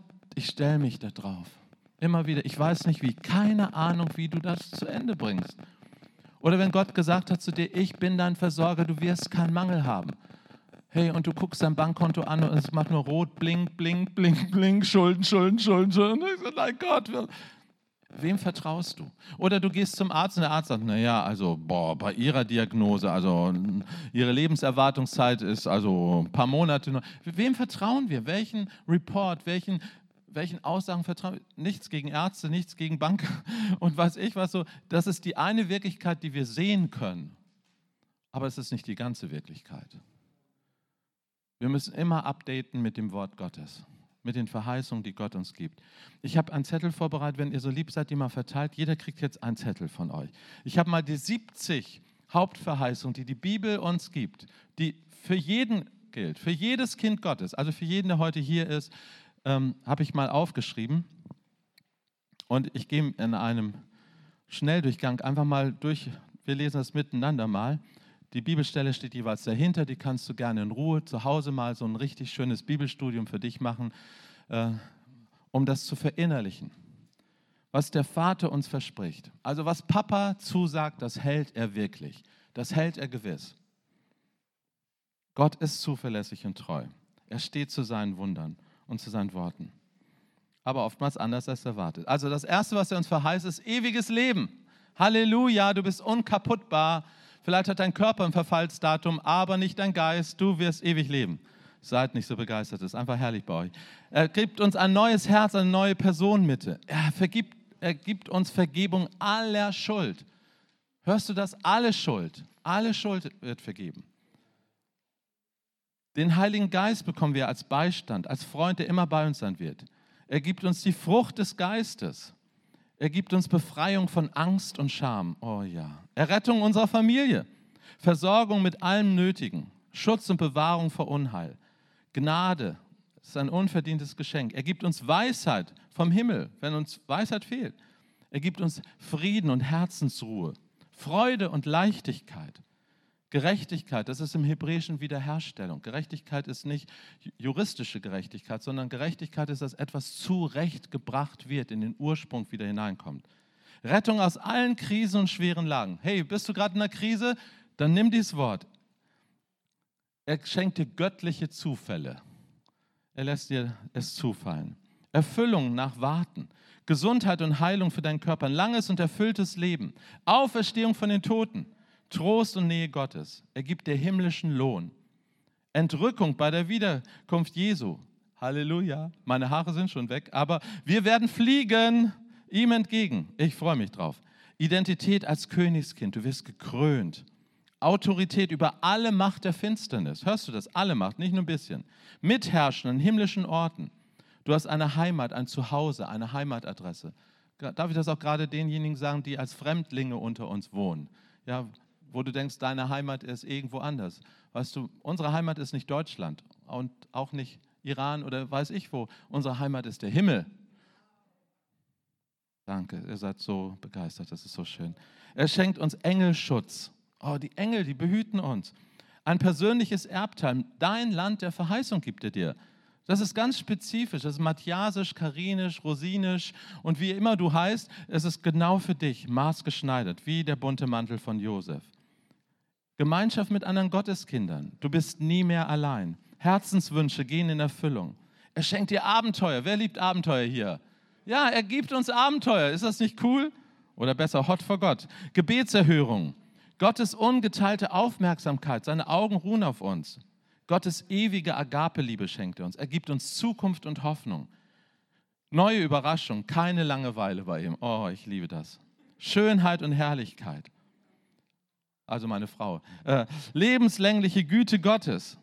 ich stelle mich da drauf. Immer wieder, ich weiß nicht wie, keine Ahnung, wie du das zu Ende bringst. Oder wenn Gott gesagt hat zu dir, ich bin dein Versorger, du wirst keinen Mangel haben. Hey, und du guckst dein Bankkonto an und es macht nur rot, blink, blink, blink, blink, Schulden, Schulden, Schulden, Schulden. Und ich so, nein Gott, wem vertraust du? Oder du gehst zum Arzt und der Arzt sagt, naja, also boah, bei ihrer Diagnose, also ihre Lebenserwartungszeit ist also ein paar Monate nur. Wem vertrauen wir? Welchen Report, welchen, welchen Aussagen vertrauen wir? Nichts gegen Ärzte, nichts gegen Banker und weiß ich was so. Das ist die eine Wirklichkeit, die wir sehen können. Aber es ist nicht die ganze Wirklichkeit. Wir müssen immer updaten mit dem Wort Gottes, mit den Verheißungen, die Gott uns gibt. Ich habe einen Zettel vorbereitet, wenn ihr so lieb seid, die mal verteilt. Jeder kriegt jetzt einen Zettel von euch. Ich habe mal die siebzig Hauptverheißungen, die die Bibel uns gibt, die für jeden gilt, für jedes Kind Gottes, also für jeden, der heute hier ist, ähm, habe ich mal aufgeschrieben. Und ich gehe in einem Schnelldurchgang einfach mal durch, wir lesen das miteinander mal. Die Bibelstelle steht jeweils dahinter, die kannst du gerne in Ruhe zu Hause mal so ein richtig schönes Bibelstudium für dich machen, äh, um das zu verinnerlichen. Was der Vater uns verspricht. Also was Papa zusagt, das hält er wirklich. Das hält er gewiss. Gott ist zuverlässig und treu. Er steht zu seinen Wundern und zu seinen Worten. Aber oftmals anders als erwartet. Also das Erste, was er uns verheißt, ist ewiges Leben. Halleluja, du bist unkaputtbar. Vielleicht hat dein Körper ein Verfallsdatum, aber nicht dein Geist. Du wirst ewig leben. Seid nicht so begeistert, das ist einfach herrlich bei euch. Er gibt uns ein neues Herz, eine neue Personenmitte. Er, vergibt, er gibt uns Vergebung aller Schuld. Hörst du das? Alle Schuld. Alle Schuld wird vergeben. Den Heiligen Geist bekommen wir als Beistand, als Freund, der immer bei uns sein wird. Er gibt uns die Frucht des Geistes. Er gibt uns Befreiung von Angst und Scham. Oh ja. Errettung unserer Familie. Versorgung mit allem Nötigen. Schutz und Bewahrung vor Unheil. Gnade ist ein unverdientes Geschenk. Er gibt uns Weisheit vom Himmel, wenn uns Weisheit fehlt. Er gibt uns Frieden und Herzensruhe. Freude und Leichtigkeit. Gerechtigkeit, das ist im Hebräischen Wiederherstellung. Gerechtigkeit ist nicht juristische Gerechtigkeit, sondern Gerechtigkeit ist, dass etwas zurechtgebracht wird, in den Ursprung wieder hineinkommt. Rettung aus allen Krisen und schweren Lagen. Hey, bist du gerade in einer Krise? Dann nimm dieses Wort. Er schenkt dir göttliche Zufälle. Er lässt dir es zufallen. Erfüllung nach Warten. Gesundheit und Heilung für deinen Körper. Ein langes und erfülltes Leben. Auferstehung von den Toten. Trost und Nähe Gottes. Er gibt dir himmlischen Lohn. Entrückung bei der Wiederkunft Jesu. Halleluja. Meine Haare sind schon weg, aber wir werden fliegen ihm entgegen. Ich freue mich drauf. Identität als Königskind. Du wirst gekrönt. Autorität über alle Macht der Finsternis. Hörst du das? Alle Macht, nicht nur ein bisschen. Mitherrschen an himmlischen Orten. Du hast eine Heimat, ein Zuhause, eine Heimatadresse. Darf ich das auch gerade denjenigen sagen, die als Fremdlinge unter uns wohnen? Ja, wo du denkst, deine Heimat ist irgendwo anders. Weißt du, unsere Heimat ist nicht Deutschland und auch nicht Iran oder weiß ich wo. Unsere Heimat ist der Himmel. Danke, ihr seid so begeistert, das ist so schön. Er schenkt uns Engelschutz. Oh, die Engel, die behüten uns. Ein persönliches Erbteil, dein Land der Verheißung gibt er dir. Das ist ganz spezifisch, das ist matthiasisch, karinisch, rosinisch und wie immer du heißt, es ist genau für dich, maßgeschneidert, wie der bunte Mantel von Josef. Gemeinschaft mit anderen Gotteskindern, du bist nie mehr allein. Herzenswünsche gehen in Erfüllung. Er schenkt dir Abenteuer. Wer liebt Abenteuer hier? Ja, er gibt uns Abenteuer. Ist das nicht cool? Oder besser, hot vor Gott. Gebetserhörung. Gottes ungeteilte Aufmerksamkeit, seine Augen ruhen auf uns. Gottes ewige Agape-Liebe schenkt er uns. Er gibt uns Zukunft und Hoffnung. Neue Überraschung, keine Langeweile bei ihm. Oh, ich liebe das. Schönheit und Herrlichkeit. Also meine Frau. Äh, lebenslängliche Güte Gottes.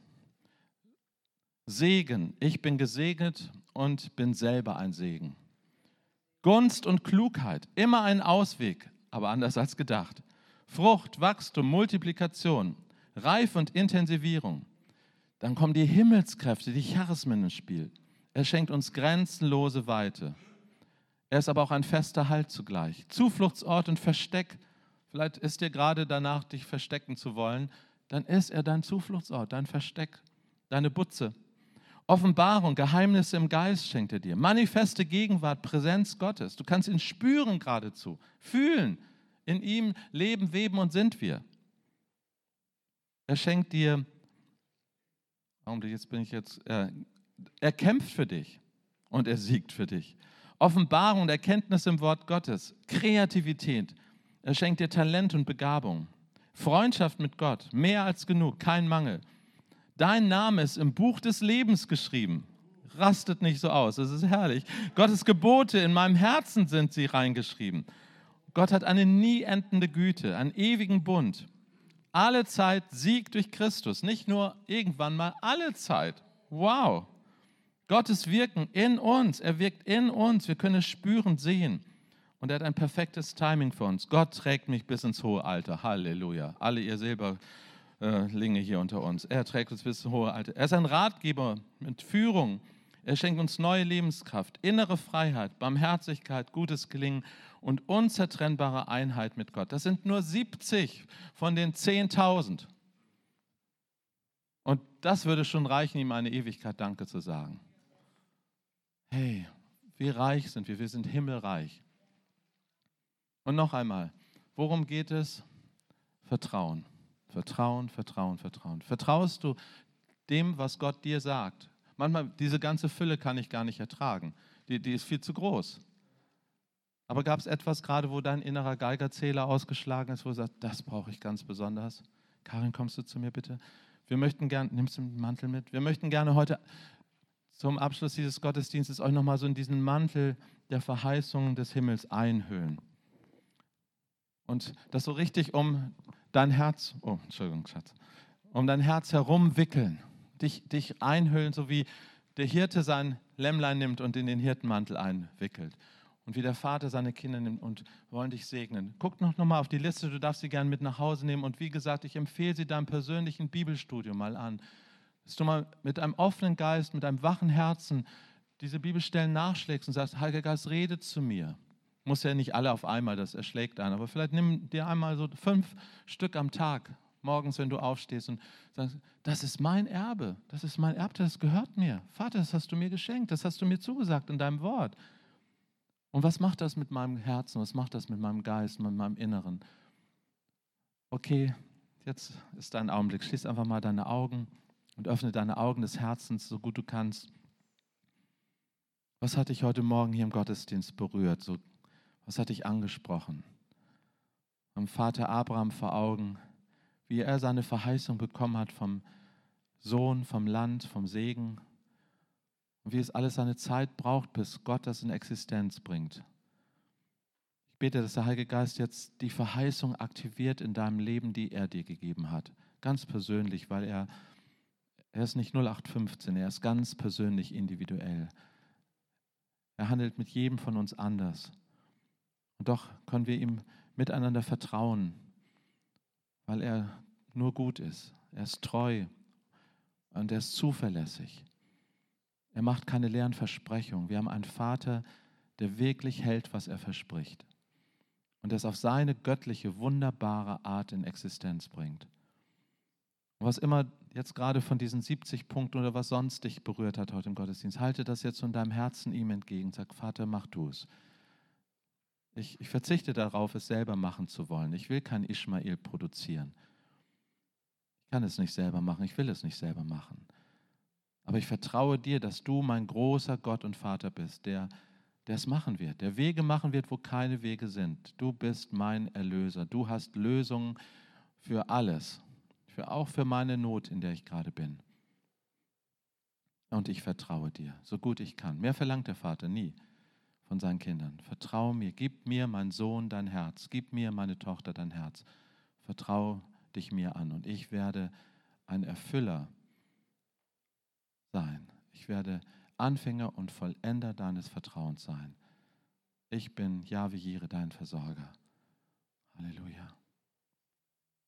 Segen. Ich bin gesegnet und bin selber ein Segen. Gunst und Klugheit. Immer ein Ausweg, aber anders als gedacht. Frucht, Wachstum, Multiplikation. Reif und Intensivierung. Dann kommen die Himmelskräfte, die Charismen ins Spiel. Er schenkt uns grenzenlose Weite. Er ist aber auch ein fester Halt zugleich. Zufluchtsort und Versteck. Vielleicht ist dir gerade danach, dich verstecken zu wollen. Dann ist er dein Zufluchtsort, dein Versteck, deine Butze. Offenbarung, Geheimnisse im Geist schenkt er dir. Manifeste Gegenwart, Präsenz Gottes. Du kannst ihn spüren geradezu, fühlen. In ihm leben, weben und sind wir. Er schenkt dir, Augenblick, jetzt bin ich jetzt, äh, er kämpft für dich und er siegt für dich. Offenbarung und Erkenntnis im Wort Gottes, Kreativität. Er schenkt dir Talent und Begabung. Freundschaft mit Gott, mehr als genug, kein Mangel. Dein Name ist im Buch des Lebens geschrieben. Rastet nicht so aus, das ist herrlich. Gottes Gebote in meinem Herzen sind sie reingeschrieben. Gott hat eine nie endende Güte, einen ewigen Bund. Alle Zeit Sieg durch Christus, nicht nur irgendwann mal, alle Zeit. Wow! Gottes Wirken in uns, er wirkt in uns, wir können es spüren, sehen. Und er hat ein perfektes Timing für uns. Gott trägt mich bis ins hohe Alter. Halleluja. Alle ihr Silberlinge hier unter uns. Er trägt uns bis ins hohe Alter. Er ist ein Ratgeber mit Führung. Er schenkt uns neue Lebenskraft, innere Freiheit, Barmherzigkeit, gutes Gelingen und unzertrennbare Einheit mit Gott. Das sind nur siebzig von den zehntausend. Und das würde schon reichen, ihm eine Ewigkeit Danke zu sagen. Hey, wie reich sind wir? Wir sind himmelreich. Und noch einmal, worum geht es? Vertrauen. Vertrauen, Vertrauen, Vertrauen. Vertraust du dem, was Gott dir sagt? Manchmal, diese ganze Fülle kann ich gar nicht ertragen. Die, die ist viel zu groß. Aber gab es etwas gerade, wo dein innerer Geigerzähler ausgeschlagen ist, wo du sagst, das brauche ich ganz besonders? Karin, kommst du zu mir bitte? Wir möchten gerne, nimmst du den Mantel mit? Wir möchten gerne heute zum Abschluss dieses Gottesdienstes euch nochmal so in diesen Mantel der Verheißungen des Himmels einhüllen. Und das so richtig um dein Herz, oh, Entschuldigung, Schatz, um dein Herz herum wickeln, dich, dich einhüllen, so wie der Hirte sein Lämmlein nimmt und in den Hirtenmantel einwickelt. Und wie der Vater seine Kinder nimmt und wollen dich segnen. Guck noch, noch mal auf die Liste, du darfst sie gerne mit nach Hause nehmen. Und wie gesagt, ich empfehle sie deinem persönlichen Bibelstudium mal an. Dass du mal mit einem offenen Geist, mit einem wachen Herzen diese Bibelstellen nachschlägst und sagst, Heiliger Geist, rede zu mir. Muss ja nicht alle auf einmal, das erschlägt einen, aber vielleicht nimm dir einmal so fünf Stück am Tag, morgens, wenn du aufstehst und sagst, das ist mein Erbe, das ist mein Erbe, das gehört mir. Vater, das hast du mir geschenkt, das hast du mir zugesagt in deinem Wort. Und was macht das mit meinem Herzen, was macht das mit meinem Geist, mit meinem Inneren? Okay, jetzt ist dein Augenblick, schließ einfach mal deine Augen und öffne deine Augen des Herzens, so gut du kannst. Was hat dich heute Morgen hier im Gottesdienst berührt? So, was hat dich angesprochen? Am Vater Abraham vor Augen, wie er seine Verheißung bekommen hat vom Sohn, vom Land, vom Segen und wie es alles seine Zeit braucht, bis Gott das in Existenz bringt. Ich bete, dass der Heilige Geist jetzt die Verheißung aktiviert in deinem Leben, die er dir gegeben hat. Ganz persönlich, weil er, er ist nicht null acht fünfzehn, er ist ganz persönlich individuell. Er handelt mit jedem von uns anders. Und doch können wir ihm miteinander vertrauen, weil er nur gut ist. Er ist treu und er ist zuverlässig. Er macht keine leeren Versprechungen. Wir haben einen Vater, der wirklich hält, was er verspricht. Und das auf seine göttliche, wunderbare Art in Existenz bringt. Und was immer jetzt gerade von diesen siebzig Punkten oder was sonst dich berührt hat heute im Gottesdienst, halte das jetzt in deinem Herzen ihm entgegen. Sag, Vater, mach du es. Ich, ich verzichte darauf, es selber machen zu wollen. Ich will kein Ishmael produzieren. Ich kann es nicht selber machen, ich will es nicht selber machen. Aber ich vertraue dir, dass du mein großer Gott und Vater bist, der, der es machen wird, der Wege machen wird, wo keine Wege sind. Du bist mein Erlöser. Du hast Lösungen für alles, für, auch für meine Not, in der ich gerade bin. Und ich vertraue dir, so gut ich kann. Mehr verlangt der Vater nie von seinen Kindern. Vertraue mir, gib mir, mein Sohn, dein Herz. Gib mir, meine Tochter, dein Herz. Vertraue dich mir an und ich werde ein Erfüller sein. Ich werde Anfänger und Vollender deines Vertrauens sein. Ich bin Jahwe Jireh, dein Versorger. Halleluja.